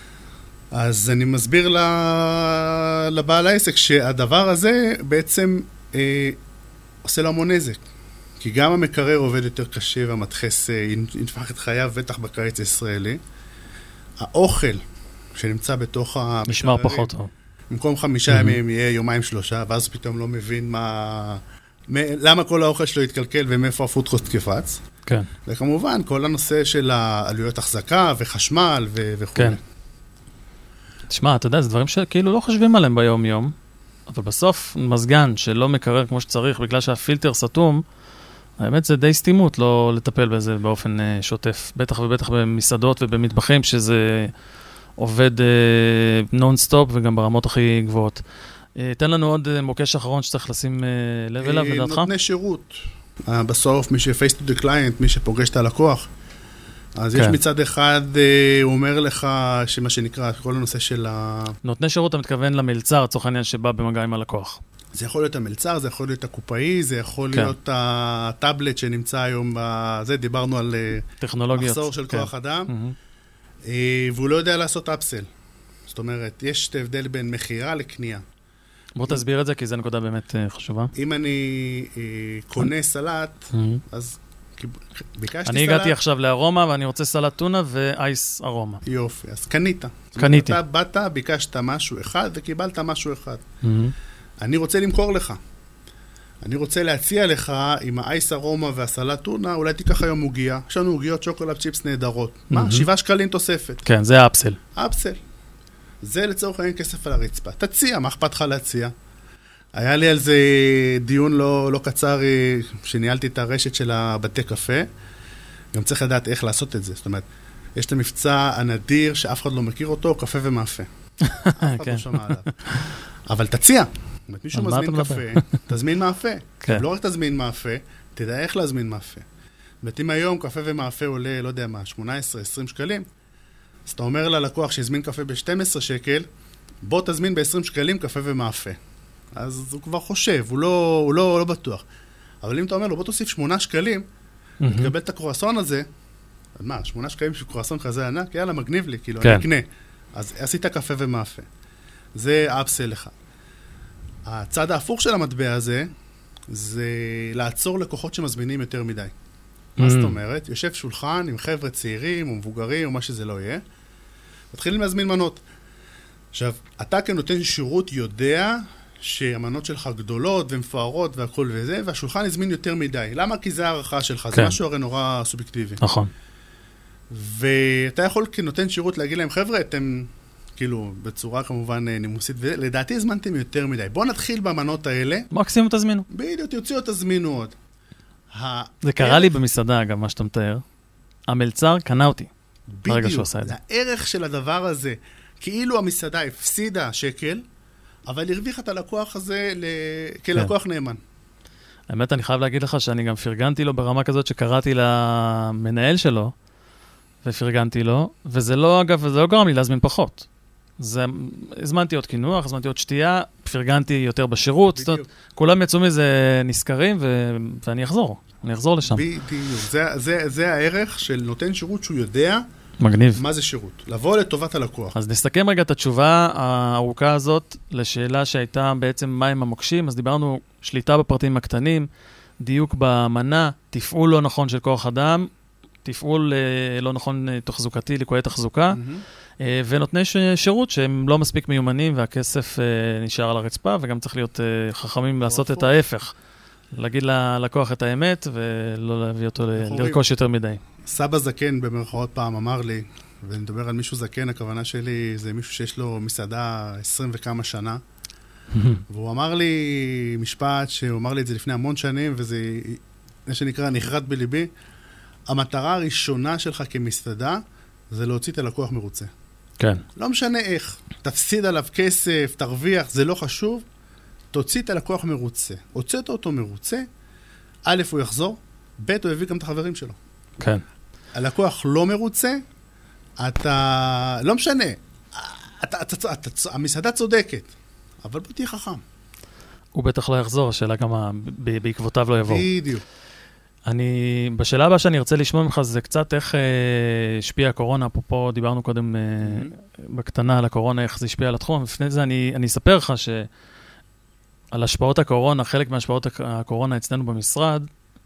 אז אני מסביר לבעל העסק שהדבר הזה בעצם אה, עושה לו המון נזק. כי גם המקרר עובד יותר קשה והמדחס ינפח את חייו, בטח בקיץ הישראלי. האוכל שנמצא בתוך המקררים, נשמר פחות טוב. במקום חמישה ימים יהיה יומיים שלושה, ואז פתאום לא מבין מה... למה כל האוכל שלו יתקלקל ומאיפה הפודקאסט קפץ. כן. וכמובן, כל הנושא של העלויות החזקה וחשמל וכו'. כן. תשמע, אתה יודע, זה דברים שכאילו לא חושבים עליהם ביום-יום, אבל בסוף מזגן שלא מקרר כמו שצריך בגלל שהפילטר סתום, האמת זה די סתימות לא לטפל בזה באופן uh, שוטף. בטח ובטח במסעדות ובמטבחים שזה עובד נון-סטופ וגם ברמות הכי גבוהות. Uh, תן לנו עוד uh, מוקש אחרון שצריך לשים uh, לב אליו, לדעתך? נותני שירות. Uh, בסוף, מי ש-face to the client, מי שפוגש את הלקוח, אז כן. יש מצד אחד, uh, הוא אומר לך שמה שנקרא, כל הנושא של ה... נותני שירות, אתה מתכוון למלצר, צורך העניין שבא במגע עם הלקוח. זה יכול להיות המלצר, זה יכול להיות הקופאי, זה יכול כן. להיות הטאבלט שנמצא היום בזה, דיברנו על טכנולוגיות. מחסור של כן. כוח אדם, Mm-hmm. והוא לא יודע לעשות אפסל. זאת אומרת, יש הבדל בין מחירה לקנייה. בוא תסביר את זה, כי זו נקודה באמת חשובה. אם אני קונה סלט, Mm-hmm. אז ביקשתי סלט. אני הגעתי עכשיו לארומה, ואני רוצה סלט טונה ואייס ארומה. יופי, אז קנית. קניתי. אתה באת, ביקשת משהו אחד, וקיבלת משהו אחד. Mm-hmm. אני רוצה למכור לך. אני רוצה להציע לך עם האייס ארומה והסלט טונה, אולי תיקח היום עוגיה. יש לנו עוגיות שוקולד צ'יפס נהדרות. מה? שבעה שקלים תוספת. כן, זה האפסל. האפסל. זה לצורך העניין כסף על הרצפה. תציע, מה אכפת לך להציע? היה לי על זה דיון לא, לא קצר, שניהלתי את הרשת של הבתי קפה. גם צריך לדעת איך לעשות את זה. זאת אומרת, יש את המבצע הנדיר שאף אחד לא מכיר אותו, קפה ומאפה. אף אחד לא שמע עליו. אבל תציע. זאת אומרת, מישהו מזמין קפה, תזמין מאפה. לא רק תזמין מאפה, תדע איך להזמין מאפה. זאת אומרת, אם היום קפה ומאפה עולה, לא יודע מה, שמונה עשרה עשרים שקלים, אז אתה אומר ללקוח שהזמין קפה ב-שנים עשר שקל, בוא תזמין ב-עשרים שקלים קפה ומאפה. אז הוא כבר חושב, הוא לא, הוא לא, לא בטוח. אבל אם אתה אומר לו, בוא תוסיף שמונה שקלים, ותקבל את הקרואסון הזה, אז מה, שמונה שקלים של קרואסון כזה ענק? יאללה, מגניב לי, כאילו, אני אקנה. אז עשית קפה ומאפה. זה אפסל אחד. הצד ההפוך של המטבע הזה, זה לעצור לקוחות שמזמינים יותר מדי. מה זאת אומרת? יושב שולחן עם חבר'ה צעירים או מבוגרים או מה שזה לא יהיה, מתחילים להזמין מנות. עכשיו, אתה כנותן שירות יודע שהמנות שלך גדולות ומפוארות והכל וזה, והשולחן הזמין יותר מדי. למה? כי זה הערכה שלך, זה משהו הרי נורא סובייקטיבי. נכון. ואתה יכול כנותן שירות להגיד להם, חבר'ה, אתם כאילו בצורה כמובן נימוסית, ולדעתי הזמנתם יותר מדי. בואו נתחיל במנות האלה. מקסימום תזמינו. בדיוק, תוציאו, תזמינו עוד. זה קרה לי במסעדה, אגב, מה שאתה מתאר. המלצר קנה אותי. ברגע שהוא עשה את זה. הערך של הדבר הזה, כאילו המסעדה הפסידה שקל, אבל הרוויח את הלקוח הזה כלקוח נאמן. האמת, אני חייב להגיד לך שאני גם פרגנתי לו ברמה כזאת שקראתי למנהל שלו, ופרגנתי לו, וזה לא, אגב, זה לא גרם לי להזמין פחות. זה, הזמנתי עוד כינוח, הזמנתי עוד שתייה, פרגנתי יותר בשירות, זאת, כולם יצאו מזה נזכרים, ו, ואני אחזור, אני אחזור לשם. בדיוק, זה, זה, זה הערך של נותן שירות שהוא יודע, מגניב. מה זה שירות? לבוא לטובת הלקוח. אז נסתכם רגע את התשובה הארוכה הזאת, לשאלה שהייתה בעצם מה הם המוקשים, אז דיברנו שליטה בפרטים הקטנים, דיוק במנה, תפעול לא נכון של כוח אדם, תפעול לא נכון תחזוקתי, ליקויי תחזוקה, mm-hmm. ונותני שירות שהם לא מספיק מיומנים, והכסף נשאר על הרצפה, וגם צריך להיות חכמים לעשות את ההפך. להגיד ללקוח את האמת, ולא להביא אותו לרכוש יותר מדי. סבא זקן במרכאות פעם אמר לי, ואני מדבר על מישהו זקן, הכוונה שלי זה מישהו שיש לו מסעדה עשרים וכמה שנה, והוא אמר לי משפט, שהוא אמר לי את זה לפני המון שנים, וזה מה שנקרא נחרט בליבי, המטרה הראשונה שלך כמסעדה, זה להוציא את הלקוח מרוצה. כן. לא משנה איך, תפסיד עליו כסף, תרוויח, זה לא חשוב, תוציא את הלקוח מרוצה. הוצאת אותו מרוצה, א' הוא יחזור, ב' הוא יביא גם את החברים שלו. כן. הלקוח לא מרוצה, אתה, לא משנה, אתה, אתה, אתה, אתה, המסעדה צודקת, אבל בוא תהיה חכם. הוא בטח לא יחזור, השאלה כמה בעקבותיו לא יבואו. בדיוק. אני, בשאלה הבאה שאני ארצה לשמוע ממך, זה קצת איך השפיע הקורונה, אפרופו דיברנו קודם mm-hmm. בקטנה על הקורונה, איך זה השפיע על התחום, לפני זה אני, אני אספר לך שעל השפעות הקורונה, חלק מהשפעות הקורונה אצלנו במשרד,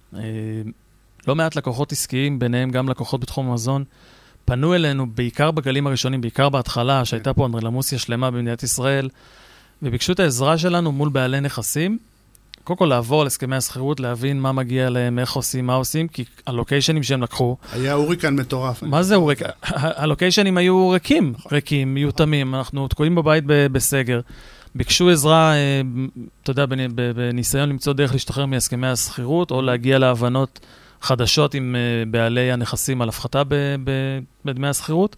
לא מעט לקוחות עסקיים, ביניהם גם לקוחות בתחום המזון, פנו אלינו בעיקר בגלים הראשונים, בעיקר בהתחלה, שהייתה פה אנדרלמוסיה שלמה במדינת ישראל, וביקשו את העזרה שלנו מול בעלי נכסים, קודם כל לעבור על הסכמי הסחירות, להבין מה מגיע להם, איך עושים, מה עושים, כי הלוקיישנים שהם לקחו... היה הוריקן מטורף. מה זה הוריקן? הלוקיישנים היו ריקים, ריקים, מיותמים, אנחנו תקועים בבית בסגר. ביקשו עזרה, אתה יודע, בניסיון למצוא דרך להשתחרר מהסכמי הסחירות, או להגיע להבנות חדשות עם בעלי הנכסים על הפחתה בדמי הסחירות.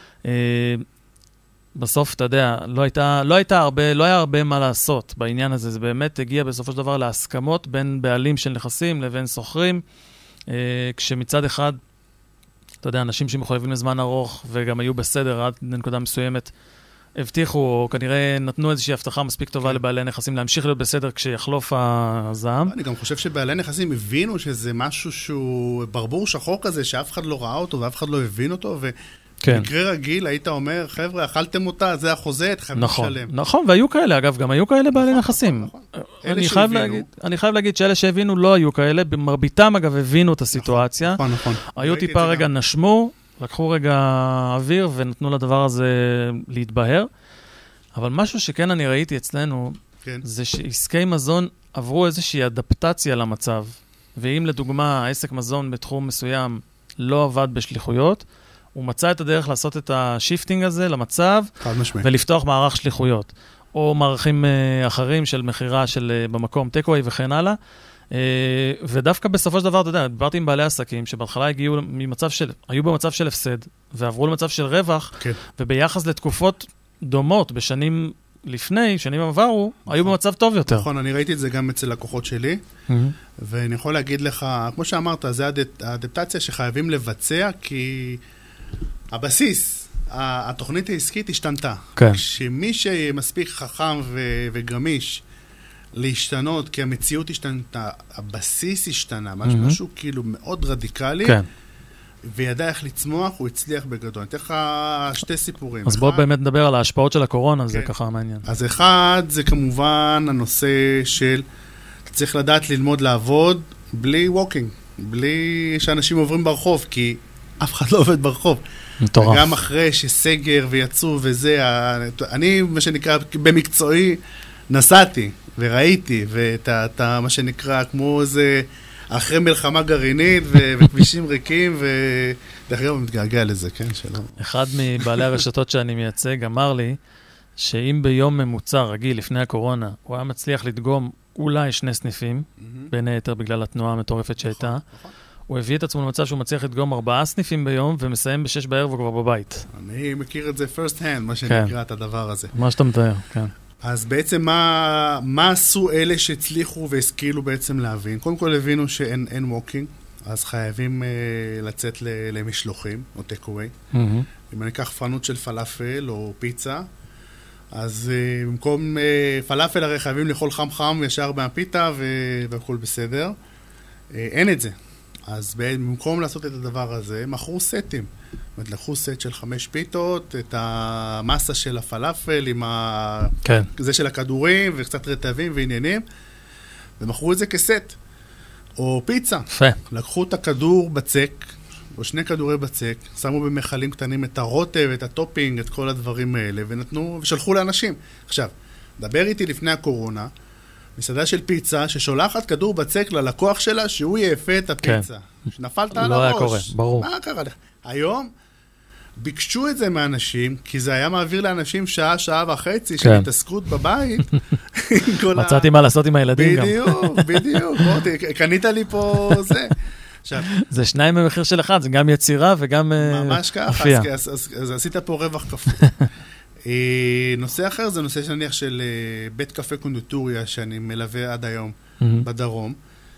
בסוף, אתה יודע, לא הייתה, לא הייתה הרבה, לא היה הרבה מה לעשות בעניין הזה. זה באמת הגיע בסופו של דבר להסכמות בין בעלים של נכסים לבין סוחרים, כשמצד אחד, אתה יודע, אנשים שמחויבים לזמן ארוך וגם היו בסדר עד לנקודה מסוימת, הבטיחו, או כנראה נתנו איזושהי הבטחה מספיק טובה לבעלי נכסים להמשיך להיות בסדר כשיחלוף הזעם. אני גם חושב שבעלי נכסים הבינו שזה משהו שהוא ברבור שחור כזה, שאף אחד לא ראה אותו ואף אחד לא הבין אותו, ובמקרה רגיל היית אומר, חבר'ה, אכלתם אותה, זה החוזה, את חייבים לשלם. נכון, והיו כאלה, אגב, גם היו כאלה בעלי נכסים. אני חייב להגיד שאלה שהבינו לא היו כאלה, במרביתם, אגב, הבינו את הסיטואציה. נכון, נכון. היו טיפה רגע נשמו, לקחו רגע אוויר ונתנו לדבר הזה להתבהר. אבל משהו שכן אני ראיתי אצלנו, כן. זה שעסקי מזון עברו איזושהי אדפטציה למצב. ואם לדוגמה העסק מזון בתחום מסוים לא עבד בשליחויות, הוא מצא את הדרך לעשות את השיפטינג הזה למצב, ולפתוח מערך שליחויות. או מערכים אחרים של מחירה של במקום טקווי וכן הלאה. ודווקא בסופו של דבר, אתה יודע, דיברתי עם בעלי עסקים שבהתחלה הגיעו ממצב של, היו במצב של הפסד, ועברו למצב של רווח, כן. וביחס לתקופות דומות בשנים לפני, שנים עברו, נכון. היו במצב טוב יותר. נכון, אני ראיתי את זה גם אצל לקוחות שלי, mm-hmm. ואני יכול להגיד לך, כמו שאמרת, זה האדפטציה שחייבים לבצע, כי הבסיס, התוכנית העסקית השתנתה. כן. שמי שמספיק חכם ו- וגמיש, להשתנות, כי המציאות השתנתה, הבסיס השתנה, משהו, mm-hmm. משהו כאילו מאוד רדיקלי, כן. וידע איך לצמוח, הוא הצליח בגדול. אני אתן לך שתי סיפורים. אז אחד, בוא באמת נדבר על ההשפעות של הקורונה, כן. זה ככה מעניין. אז אחד, זה כמובן הנושא של, צריך לדעת ללמוד לעבוד בלי ווקינג, בלי שאנשים עוברים ברחוב, כי אף אחד לא עובד ברחוב. מטורף. גם אחרי שסגר ויצאו וזה, אני, מה שנקרא, במקצועי, נסעתי וראיתי, ואתה, מה שנקרא, כמו איזה, אחרי מלחמה גרעינית, וכבישים ריקים, ודרך אגב, מתגעגע לזה, כן, שלום. אחד מבעלי הרשתות שאני מייצג אמר לי, שאם ביום ממוצע רגיל לפני הקורונה, הוא היה מצליח לדגום אולי שני סניפים, בין היתר בגלל התנועה המטורפת שהייתה, הוא הביא את עצמו למצב שהוא מצליח לדגום ארבעה סניפים ביום, ומסיים בשש בערב וכבר בבית. אני מכיר את זה first hand, מה שנקרא את הדבר הזה. מה שאתה מתאר, כן. אז בעצם מה, מה עשו אלה שהצליחו והשכילו בעצם להבין? קודם כל הבינו שאין אין ווקינג, אז חייבים uh, לצאת למשלוחים, או take-away. Mm-hmm. אם אני אקח פרנות של פלאפל או פיצה, אז uh, במקום uh, פלאפל הרי חייבים לאכול חם חם ישר מהפיתה והכל בסדר. Uh, אין את זה. אז במקום לעשות את הדבר הזה, מכרו סטים. זאת אומרת, לקחו סט של חמש פיתות, את המסה של הפלאפל עם ה... כן. זה של הכדורים וקצת רטבים ועניינים, ומכרו את זה כסט. או פיצה. יפה. לקחו את הכדור בצק, או שני כדורי בצק, שמו במחלים קטנים את הרוטב, את הטופינג, את כל הדברים האלה, ונתנו, ושלחו לאנשים. עכשיו, דבר איתי לפני הקורונה, מסעדה של פיצה ששולחת כדור בצק ללקוח שלה שהוא יאפה את הפיצה. כן. שנפלת על לא הראש. היה קורה, ברור. מה קרה לך? היום ביקשו את זה מאנשים, כי זה היה מעביר לאנשים שעה, שעה וחצי, כן. של התעסקות בבית. מצאתי ה... מה לעשות עם הילדים בדיוק, גם. בדיוק, בדיוק. בוא, קנית לי פה זה. עכשיו, זה שניים במחיר של אחד, זה גם יצירה וגם ממש ככה, אז, אז, אז, אז עשית פה רווח כפול. נושא אחר זה נושא שנניח של בית קפה קונדיטוריה, שאני מלווה עד היום בדרום,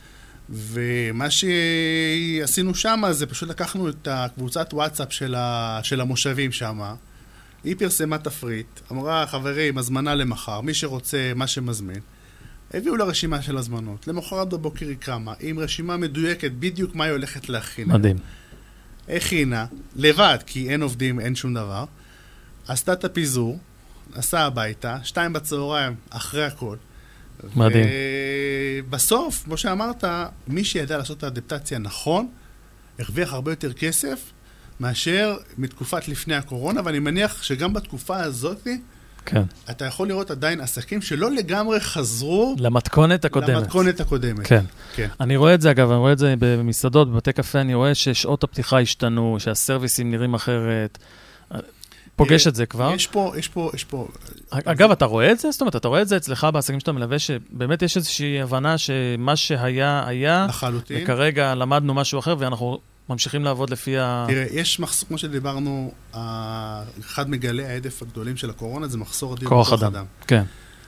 ומה שעשינו שם זה פשוט לקחנו את הקבוצת וואטסאפ של, ה, של המושבים שם, היא פרסמה תפריט, אמרה חברים, הזמנה למחר, מי שרוצה מה שמזמין, הביאו לה רשימה של הזמנות, למחרת בבוקר היא קמה, עם רשימה מדויקת בדיוק מה היא הולכת להכין. מדהים. הכינה, לבד, כי אין עובדים, אין שום דבר, עשתה את הפיזור, נסעה הביתה, שתיים בצהריים, אחרי הכל. מדהים. ובסוף, כמו שאמרת, מי שידע לעשות את האדפטציה נכון, הרוויח הרבה יותר כסף, מאשר מתקופת לפני הקורונה, ואני מניח שגם בתקופה הזאת, כן. אתה יכול לראות עדיין עסקים שלא לגמרי חזרו... למתכונת הקודמת. למתכונת הקודמת. כן. כן. אני רואה את זה, אגב, אני רואה את זה במסעדות, בבתי קפה, אני רואה ששעות הפתיחה השתנו, שהסרוויסים נראים אחרת. פוגש את זה כבר. יש פה, יש פה, יש פה... אגב, אתה רואה את זה? זאת אומרת, אתה רואה את זה אצלך בעסקים שאתה מלווה, שבאמת יש איזושהי הבנה שמה שהיה, היה, לחלוטין. וכרגע למדנו משהו אחר, ואנחנו ממשיכים לעבוד לפי ה... תראה, יש מחסור, כמו שדיברנו, אחד מגלי העדף הגדולים של הקורונה, זה מחסור אדיר כוח אדם. כן.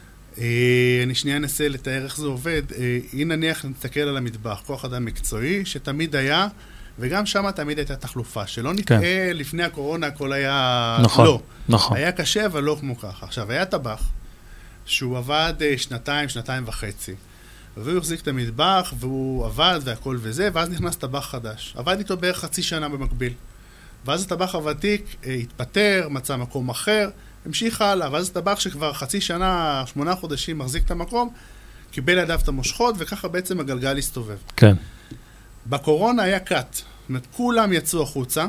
אני שנייה אנסה לתאר איך זה עובד. הנה נניח נסתכל על המטבח, כוח אדם מקצועי, שתמיד היה, וגם שם תמיד הייתה תחלופה, שלא נתראה כן. לפני הקורונה, הכל היה... נכון, לא. נכון. היה קשה, אבל לא כמו ככה. עכשיו, היה טבח, שהוא עבד שנתיים, שנתיים וחצי, והוא החזיק את המטבח, והוא עבד והכל וזה, ואז נכנס טבח חדש. עבד איתו בערך חצי שנה במקביל. ואז הטבח הוותיק התפטר, מצא מקום אחר, המשיך הלאה, ואז הטבח שכבר חצי שנה, שמונה חודשים מחזיק את המקום, קיבל לידיו את המושכות, וככה בעצם הגלגל הסתובב. כן. בקורונה היה קאט, זאת אומרת, כולם יצאו החוצה,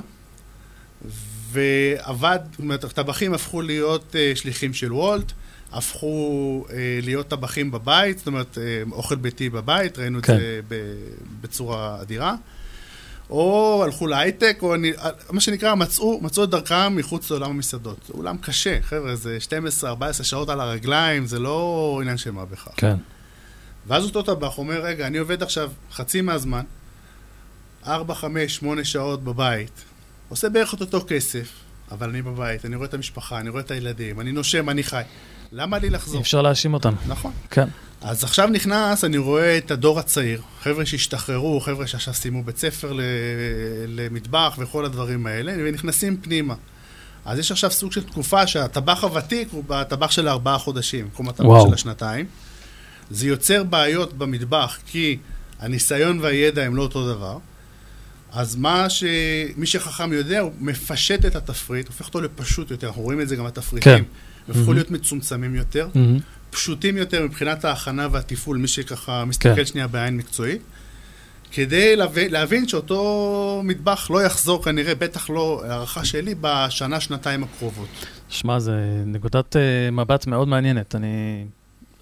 ועבד, זאת אומרת, הטבחים הפכו להיות uh, שליחים של וולט, הפכו uh, להיות טבחים בבית, זאת אומרת, uh, אוכל ביתי בבית, ראינו כן. את זה בצורה אדירה, או הלכו להייטק, או אני, מה שנקרא, מצאו, מצאו את דרכם מחוץ לעולם המסעדות. זה עולם קשה, חבר'ה, זה שתים עשרה ארבע עשרה שעות על הרגליים, זה לא עניין של מה בכך. כן. ואז אותו טבח אומר, רגע, אני עובד עכשיו חצי מהזמן, ארבע, חמש, שמונה שעות בבית, עושה בערך את אותו כסף, אבל אני בבית, אני רואה את המשפחה, אני רואה את הילדים, אני נושם, אני חי. למה לי לחזור? אפשר להאשים אותם. נכון. כן. אז עכשיו נכנס, אני רואה את הדור הצעיר, חבר'ה שהשתחררו, חבר'ה שעכשיו סיימו בית ספר למטבח וכל הדברים האלה, ונכנסים פנימה. אז יש עכשיו סוג של תקופה שהטבח הוותיק הוא בטבח של ארבעה חודשים, כמו הטבח של השנתיים. זה יוצר בעיות במטבח, כי הניסיון והידע הם לא אותו דבר. אז מה שמי שחכם יודע, הוא מפשט את התפריט, הופך אותו לפשוט יותר. אנחנו רואים את זה גם בתפריטים. כן. הפכו mm-hmm. להיות מצומצמים יותר, mm-hmm. פשוטים יותר מבחינת ההכנה והטיפול, מי שככה מסתכל כן. שנייה בעין מקצועית, כדי להבין, להבין שאותו מטבח לא יחזור כנראה, בטח לא הערכה שלי, בשנה, שנתיים הקרובות. שמע, זה נקודת uh, מבט מאוד מעניינת. אני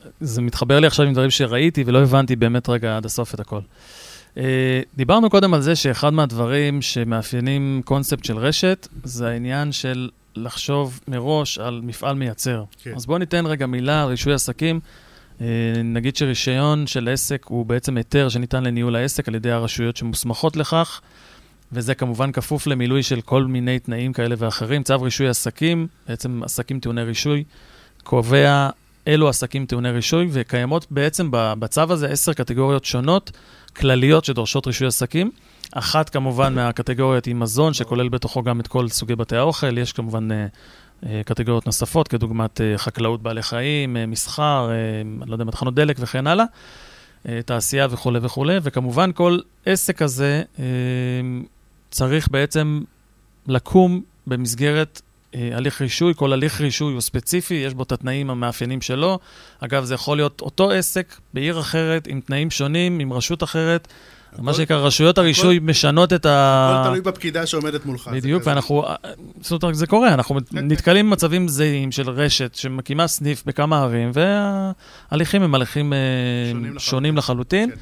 זה מתחבר לי עכשיו עם דברים שראיתי, ולא הבנתי באמת רגע עד הסוף את הכל. דיברנו קודם על זה שאחד מהדברים שמאפיינים קונספט של רשת, זה העניין של לחשוב מראש על מפעל מייצר. כן. אז בואו ניתן רגע מילה על רישוי עסקים. נגיד שרישיון של עסק הוא בעצם היתר שניתן לניהול העסק על ידי הרשויות שמוסמכות לכך, וזה כמובן כפוף למילוי של כל מיני תנאים כאלה ואחרים. צו רישוי עסקים, בעצם עסקים טעוני רישוי, קובע אילו עסקים טעוני רישוי, וקיימות בעצם בצו הזה עשר קטגוריות שונות, כלליות שדורשות רישוי עסקים. אחת כמובן מהקטגוריות היא מזון, שכולל בתוכו גם את כל סוגי בתי האוכל. יש כמובן קטגוריות נוספות, כדוגמת חקלאות בעלי חיים, מסחר, לא יודע, מתחנות דלק וכן הלאה, תעשייה וכו' וכו'. וכמובן כל עסק הזה צריך בעצם לקום במסגרת הליך רישוי. כל הליך רישוי הוא ספציפי, יש בו את התנאים המאפיינים שלו. אגב, זה יכול להיות אותו עסק בעיר אחרת, עם תנאים שונים, עם רשות אחרת. מה שנקרא, רשויות הרישוי משנות את ה... הכל תלוי בפקידה שעומדת מולך. בדיוק, ואנחנו... זאת אומרת, זה קורה, אנחנו נתקלים במצבים זהים של רשת שמקימה סניף בכמה ערים, וההליכים הם הליכים שונים לחלוטין.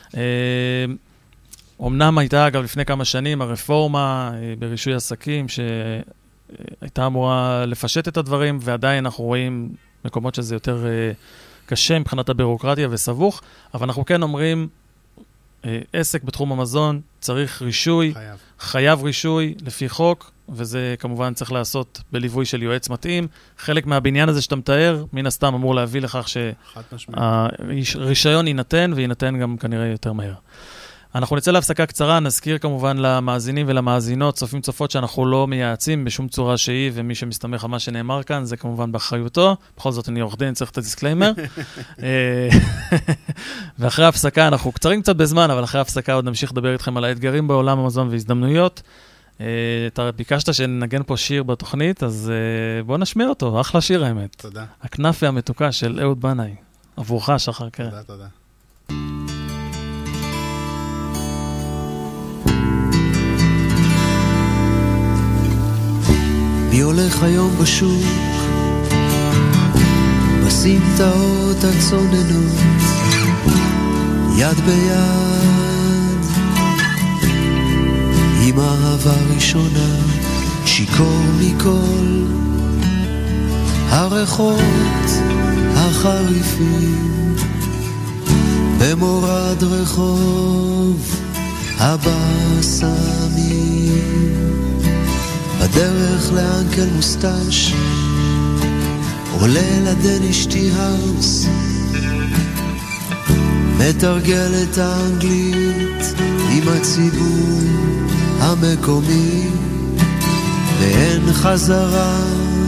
אמנם הייתה, אגב, לפני כמה שנים, הרפורמה ברישוי עסקים, שהייתה אמורה לפשט את הדברים, ועדיין אנחנו רואים מקומות שזה יותר קשה מבחינת הבירוקרטיה וסבוך, אבל אנחנו כן אומרים, עסק בתחום המזון צריך רישוי, חייב. חייב רישוי לפי חוק, וזה כמובן צריך לעשות בליווי של יועץ מתאים. חלק מהבניין הזה שאתה מתאר, מן הסתם אמור להביא לכך שהרישיון יינתן, ויינתן גם כנראה יותר מהר. אנחנו נצא להפסקה קצרה, נזכיר כמובן למאזינים ולמאזינות, צופים צופות שאנחנו לא מייעצים בשום צורה שהיא, ומי שמסתמך על מה שנאמר כאן, זה כמובן באחריותו. בכל זאת אני עורך דין, צריך את הדיסקליימר. ואחרי ההפסקה, אנחנו קצרים קצת בזמן, אבל אחרי ההפסקה עוד נמשיך לדבר איתכם על האתגרים בעולם המזון והזדמנויות. אתה ביקשת שנגן פה שיר בתוכנית, אז בוא נשמיע אותו, אחלה שיר האמת. תודה. הכנאפה המתוקה של אהוד בנאי. עבורך, שחר קרן. תודה, תודה. מי הולך היום בשוק, בסמטאות הצוננות, יד ביד, עם אהבה ראשונה, שיקור מכל הריחות החריפים, במורד רחוב הבסמים. בדרך לאנקל מוסטש, עולה לדניש טי האוס, מתרגל את האנגלית עם הציבור המקומי, ואין חזרה,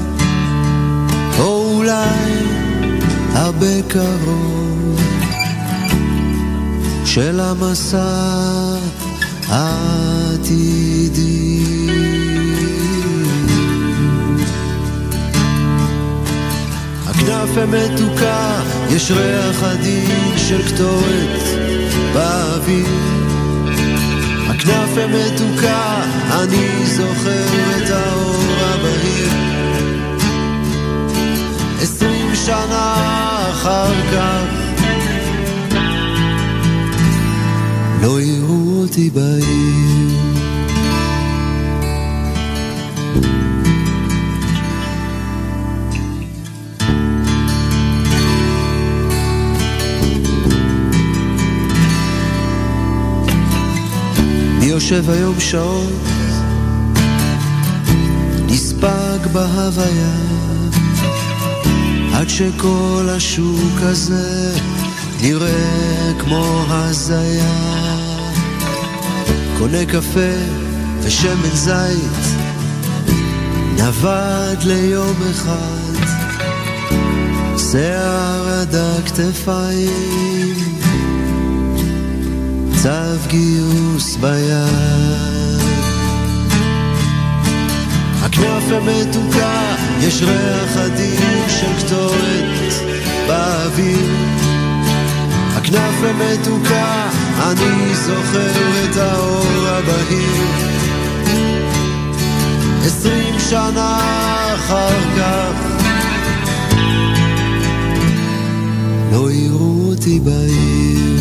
או אולי הרבה קרוב של המסע העתידי. הכנאפה מתוקה, יש ריח עדין של קטורת באוויר. הכנאפה מתוקה, אני זוכר את האור הבהיר. עשרים שנה אחר כך לא יראו אותי בעיר. יושב היום שעות, נספג בהוויה, עד שכל השוק הזה נראה כמו הזיה. קונה קפה ושמן זית, נבד ליום אחד, שיער עד הכתפיים, צו גיוס ביד. הכנאפה מתוקה, יש ריח עדין של קטורת באוויר. הכנאפה מתוקה, אני זוכר את האור הבהיר. עשרים שנה אחר כך לא לא יראו אותי בעיר.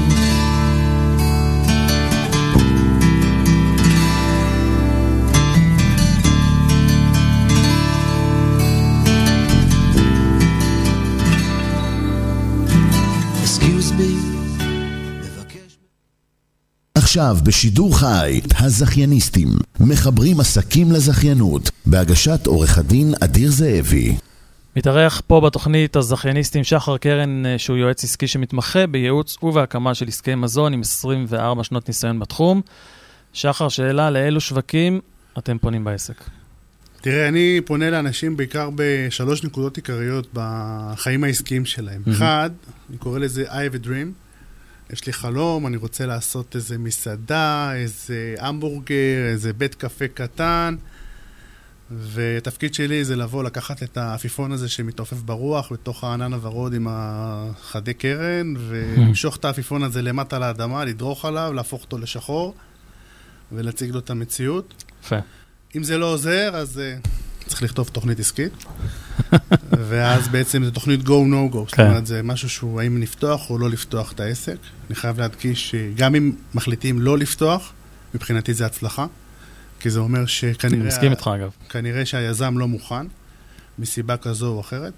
עכשיו בשידור חי, הזכייניסטים, מחברים עסקים לזכיינות, בהגשת עורך הדין אדיר זאבי. מתארח פה בתוכנית הזכייניסטים שחר קרן, שהוא יועץ עסקי שמתמחה בייעוץ ובהקמה של עסקי מזון עם עשרים וארבע שנות ניסיון בתחום. שחר, שאלה, לאילו שווקים אתם פונים בעסק? תראה, אני פונה לאנשים בעיקר בשלוש נקודות עיקריות בחיים העסקיים שלהם. Mm-hmm. אחד, אני קורא לזה I have a dream. יש לי חלום, אני רוצה לעשות איזה מסעדה, איזה המבורגר, איזה בית קפה קטן, ותפקיד שלי זה לבוא, לקחת את האפיפון הזה שמתעופף ברוח, בתוך הענן הוורוד עם החדי קרן, ולמשוך את האפיפון הזה למטה לאדמה, לדרוך עליו, להפוך אותו לשחור, ולהציג לו את המציאות. יפה. אם זה לא עוזר, אז uh, צריך לכתוב תוכנית עסקית. ואז בעצם זה תוכנית go no go. זאת אומרת, זה משהו שהוא האם לפתוח או לא לפתוח את העסק. אני חייב להדגיש שגם אם מחליטים לא לפתוח, מבחינתי זה הצלחה. כי זה אומר שכנראה... אני מסכים איתך, אגב. כנראה שהיזם לא מוכן, מסיבה כזו או אחרת.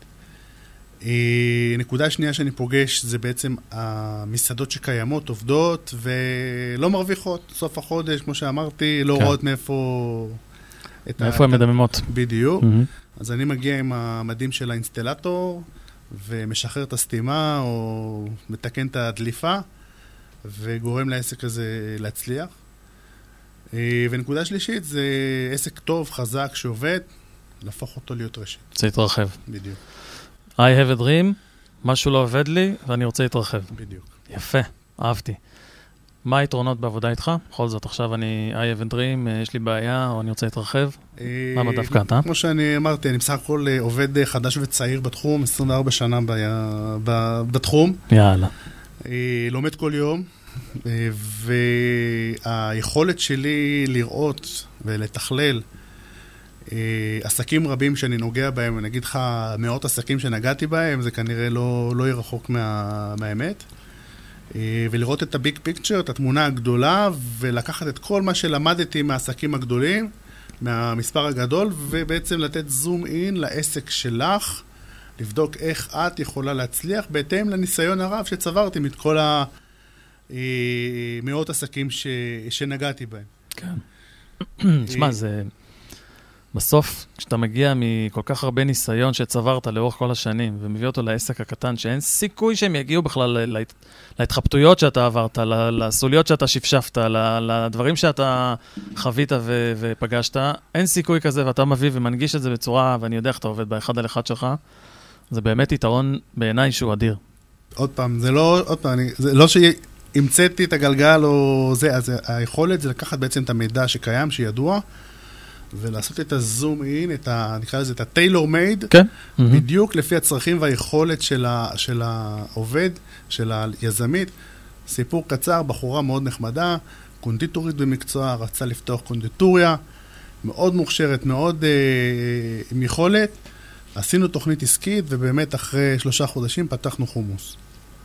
נקודה שנייה שאני פוגש זה בעצם המסעדות שקיימות, עובדות ולא מרוויחות. סוף החודש, כמו שאמרתי, לא רואות מאיפה... מאיפה הן מדממות. בדיוק. אז אני מגיע עם המדים של האינסטלטור, ומשחרר את הסתימה, או מתקן את הדליפה, וגורם לעסק הזה להצליח. ונקודה שלישית זה עסק טוב, חזק, שעובד, להפוך אותו להיות רשת. זה יתרחב. בדיוק. I have a dream, משהו לא עובד לי, ואני רוצה להתרחב. בדיוק. יפה, אהבתי. מה היתרונות בעבודה איתך? בכל זאת, עכשיו אני I have a dream, יש לי בעיה, או אני רוצה להתרחב? למה דווקא אתה? כמו שאני אמרתי, אני בסך הכל עובד חדש וצעיר בתחום, עשרים וארבע שנה בתחום. יאללה. לומד כל יום, והיכולת שלי לראות ולתכלל עסקים רבים שאני נוגע בהם, אני אגיד לך מאות עסקים שנגעתי בהם, זה כנראה לא, לא ירחוק מה, מהאמת. ולראות את הביג פיקצ'ר, את התמונה הגדולה, ולקחת את כל מה שלמדתי מהעסקים הגדולים, מהמספר הגדול, ובעצם לתת זום אין לעסק שלך, לבדוק איך את יכולה להצליח, בהתאם לניסיון הרב שצברתי מכל המאות עסקים ש... שנגעתי בהם. כן. תשמע, זה... בסוף, כשאתה מגיע מכל כך הרבה ניסיון שצברת לאורך כל השנים, ומביא אותו לעסק הקטן, שאין סיכוי שהם יגיעו בכלל להת... להתחבטויות שאתה עברת, לסוליות שאתה שפשפת, לדברים שאתה חווית ו... ופגשת, אין סיכוי כזה, ואתה מביא ומנגיש את זה בצורה, ואני יודע איך אתה עובד באחד על אחד שלך, זה באמת יתרון בעיניי שהוא אדיר. עוד פעם, זה לא, עוד פעם, אני, זה לא שהמצאתי את הגלגל או זה, אז היכולת זה לקחת בעצם את המידע שקיים, שידוע, ולעשות את הזום אין, את ה, נקרא לזה, את הטיילור מייד, כן. בדיוק לפי הצרכים והיכולת של, ה, של העובד, של היזמית. סיפור קצר, בחורה מאוד נחמדה, קונדיטורית במקצוע, רצה לפתוח קונדיטוריה, מאוד מוכשרת, מאוד אה, עם יכולת. עשינו תוכנית עסקית, ובאמת אחרי שלושה חודשים פתחנו חומוס.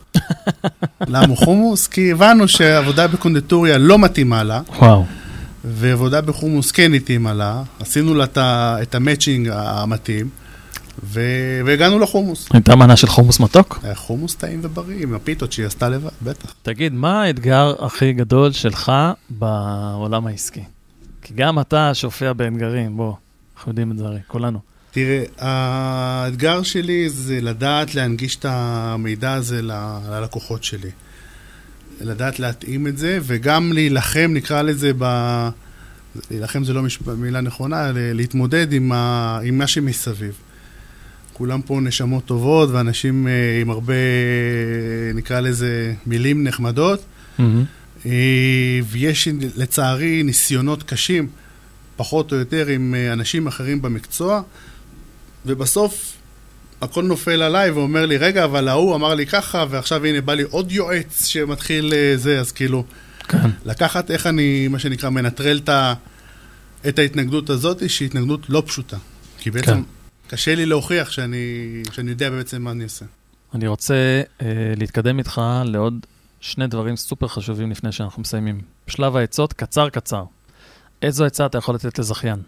למה חומוס? כי הבנו שעבודה בקונדיטוריה לא מתאימה לה. וואו. ועבודה בחומוס כן התאימה לה. עשינו לה את המאצ'ינג המתאים, והגענו לחומוס. הייתה מנה של חומוס מתוק? היה חומוס טעים ובריא, עם הפיתות שהיא עשתה לבד, בטח. תגיד, מה האתגר הכי גדול שלך בעולם העסקי? כי גם אתה שופע באתגרים, בוא, אנחנו יודעים את זה הרי, כולנו. תראה, האתגר שלי זה לדעת להנגיש את המידע הזה ללקוחות שלי. לדעת להתאים את זה, וגם להילחם, נקרא לזה, ב... להילחם זה לא מש... מילה נכונה, להתמודד עם, ה... עם מה שמסביב. כולם פה נשמות טובות, ואנשים עם הרבה, נקרא לזה, מילים נחמדות. Mm-hmm. ויש לצערי ניסיונות קשים, פחות או יותר, עם אנשים אחרים במקצוע, ובסוף הכל נופל עליי ואומר לי, רגע, אבל ההוא אמר לי ככה, ועכשיו הנה בא לי עוד יועץ שמתחיל זה, אז כאילו, כן. לקחת איך אני, מה שנקרא, מנטרל את, ה, את ההתנגדות הזאת, שהיא התנגדות לא פשוטה. כי בעצם כן. קשה לי להוכיח שאני, שאני יודע בעצם מה אני עושה. אני רוצה אה, להתקדם איתך לעוד שני דברים סופר חשובים לפני שאנחנו מסיימים. בשלב העצות, קצר קצר. איזו עצה אתה יכול לתת לזכיין?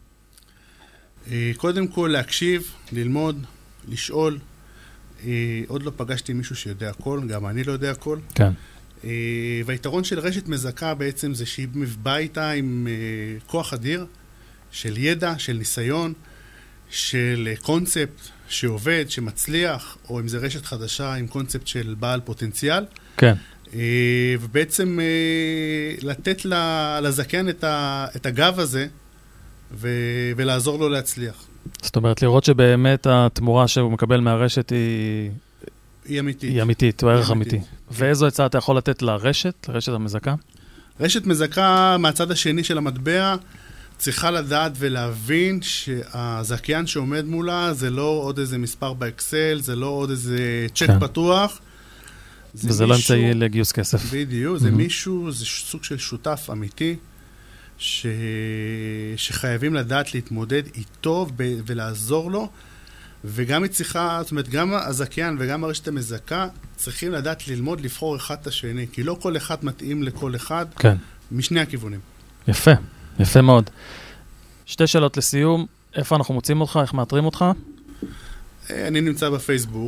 אה, קודם כל להקשיב, ללמוד, לשאול. אה, עוד לא פגשתי מישהו שיודע הכל, גם אני לא יודע הכל. כן. אה, והיתרון של רשת מזכה בעצם זה שהיא באה איתה עם אה, כוח אדיר של ידע, של ניסיון, של אה, קונספט שעובד, שמצליח, או אם זה רשת חדשה עם קונספט של בעל פוטנציאל. כן. אה, ובעצם אה, לתת לזכיין את, ה, את הגב הזה, ו, ולעזור לו להצליח. זאת אומרת, לראות שבאמת התמורה שהוא מקבל מהרשת היא... היא אמיתית. היא אמיתית, הוא ערך אמיתית. אמיתי. ואיזו הצעה אתה יכול לתת לרשת, לרשת המזכה? רשת מזכה מהצד השני של המטבע, צריכה לדעת ולהבין שהזכיין שעומד מולה זה לא עוד איזה מספר באקסל, זה לא עוד איזה צ'ק כן. פתוח. וזה מישהו... לא אמצעי לגיוס כסף. בדיוק, זה mm-hmm. מישהו, זה סוג של שותף אמיתי, ש... שחייבים לדעת להתמודד איתו ב... ולעזור לו, וגם היא צריכה, זאת אומרת, גם הזכיין וגם הרשת המזכה צריכים לדעת ללמוד לבחור אחד את השני, כי לא כל אחד מתאים לכל אחד, כן. משני הכיוונים. יפה, יפה מאוד. שתי שאלות לסיום, איפה אנחנו מוצאים אותך, איך מאתרים אותך? אני נמצא בפייסבוק,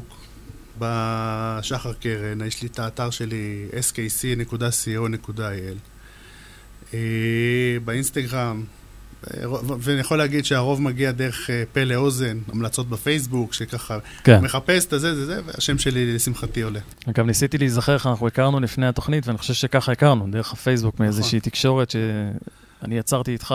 בשחר קרן, יש לי את האתר שלי אס קיי סי נקודה סי או נקודה איי אל. באינסטגרם, ואני יכול להגיד שהרוב מגיע דרך פה לאוזן, המלצות בפייסבוק, שככה כן. מחפש את זה, זה, זה, והשם שלי לשמחתי עולה. אגב, ניסיתי להיזכר איך אנחנו הכרנו לפני התוכנית, ואני חושב שככה הכרנו, דרך הפייסבוק, מאיזושהי תקשורת שאני יצרתי איתך,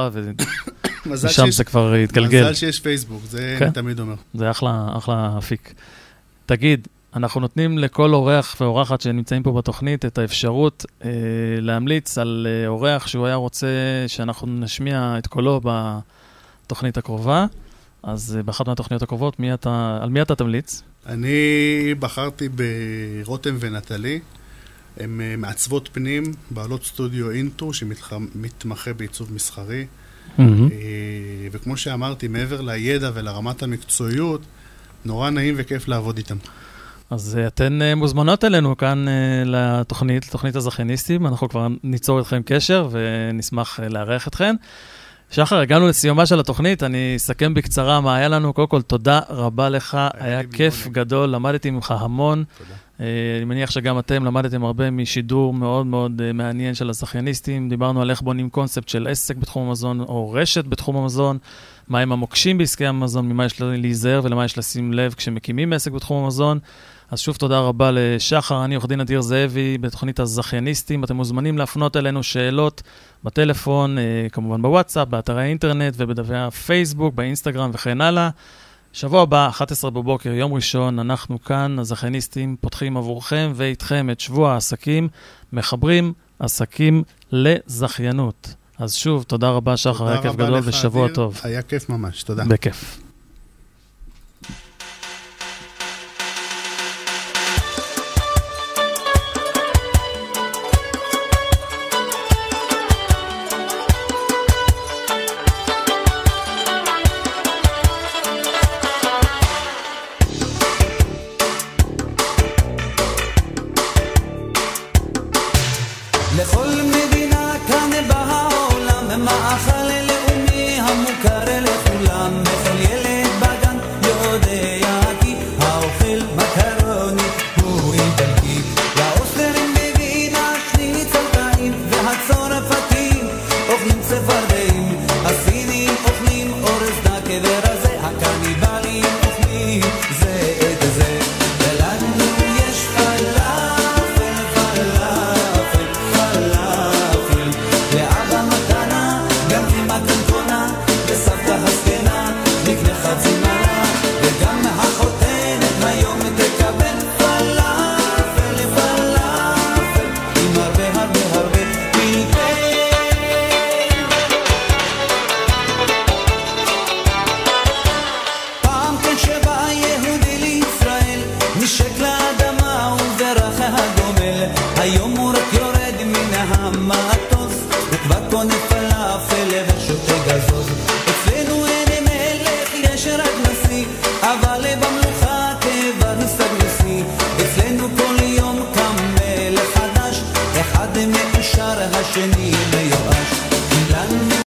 ושם זה כבר התגלגל. מזל שיש פייסבוק, זה כן? אני תמיד אומר. זה אחלה, אחלה אפיק. תגיד, אנחנו נותנים לכל אורח ואורחת שנמצאים פה בתוכנית את האפשרות אה, להמליץ על אה, אורח שהוא היה רוצה שאנחנו נשמיע את קולו בתוכנית הקרובה. אז אה, באחת מהתוכניות הקרובות, מי אתה, על מי אתה תמליץ? אני בחרתי ברותם ונטלי. הן אה, מעצבות פנים, בעלות סטודיו אינטו, שמתמחה בעיצוב מסחרי. Mm-hmm. אה, וכמו שאמרתי, מעבר לידע ולרמת המקצועיות, נורא נעים וכיף לעבוד איתם. אז אתן מוזמנות אלינו כאן לתוכנית, לתוכנית הזכייניסטים. אנחנו כבר ניצור אתכם קשר ונשמח לארח אתכן. שחר, הגענו לסיומה של התוכנית. אני אסכם בקצרה מה היה לנו. קודם כל, תודה רבה לך. היה כיף גדול. למדתי ממך המון. תודה. אני מניח שגם אתם למדתם הרבה משידור מאוד מאוד מעניין של הזכייניסטים. דיברנו על איך בונים קונספט של עסק בתחום המזון או רשת בתחום המזון. מה הם המוקשים בעסקי המזון, ממה יש להיזהר ולמה יש לשים לב כשמקימים עסק בתחום המזון. אז שוב תודה רבה לשחר, אני עורך דין אדיר זאבי בתוכנית הזכייניסטים. אתם מוזמנים להפנות אלינו שאלות בטלפון, כמובן בוואטסאפ, באתרי האינטרנט ובדפי הפייסבוק, באינסטגרם וכן הלאה. שבוע הבא, אחת עשרה בבוקר, יום ראשון, אנחנו כאן, הזכייניסטים, פותחים עבורכם ואיתכם את שבוע העסקים, מחברים עסקים לזכיינות. אז שוב, תודה רבה שחר, היה כיף גדול ושבוע טוב. היה כיף ממש, תודה. בכיף.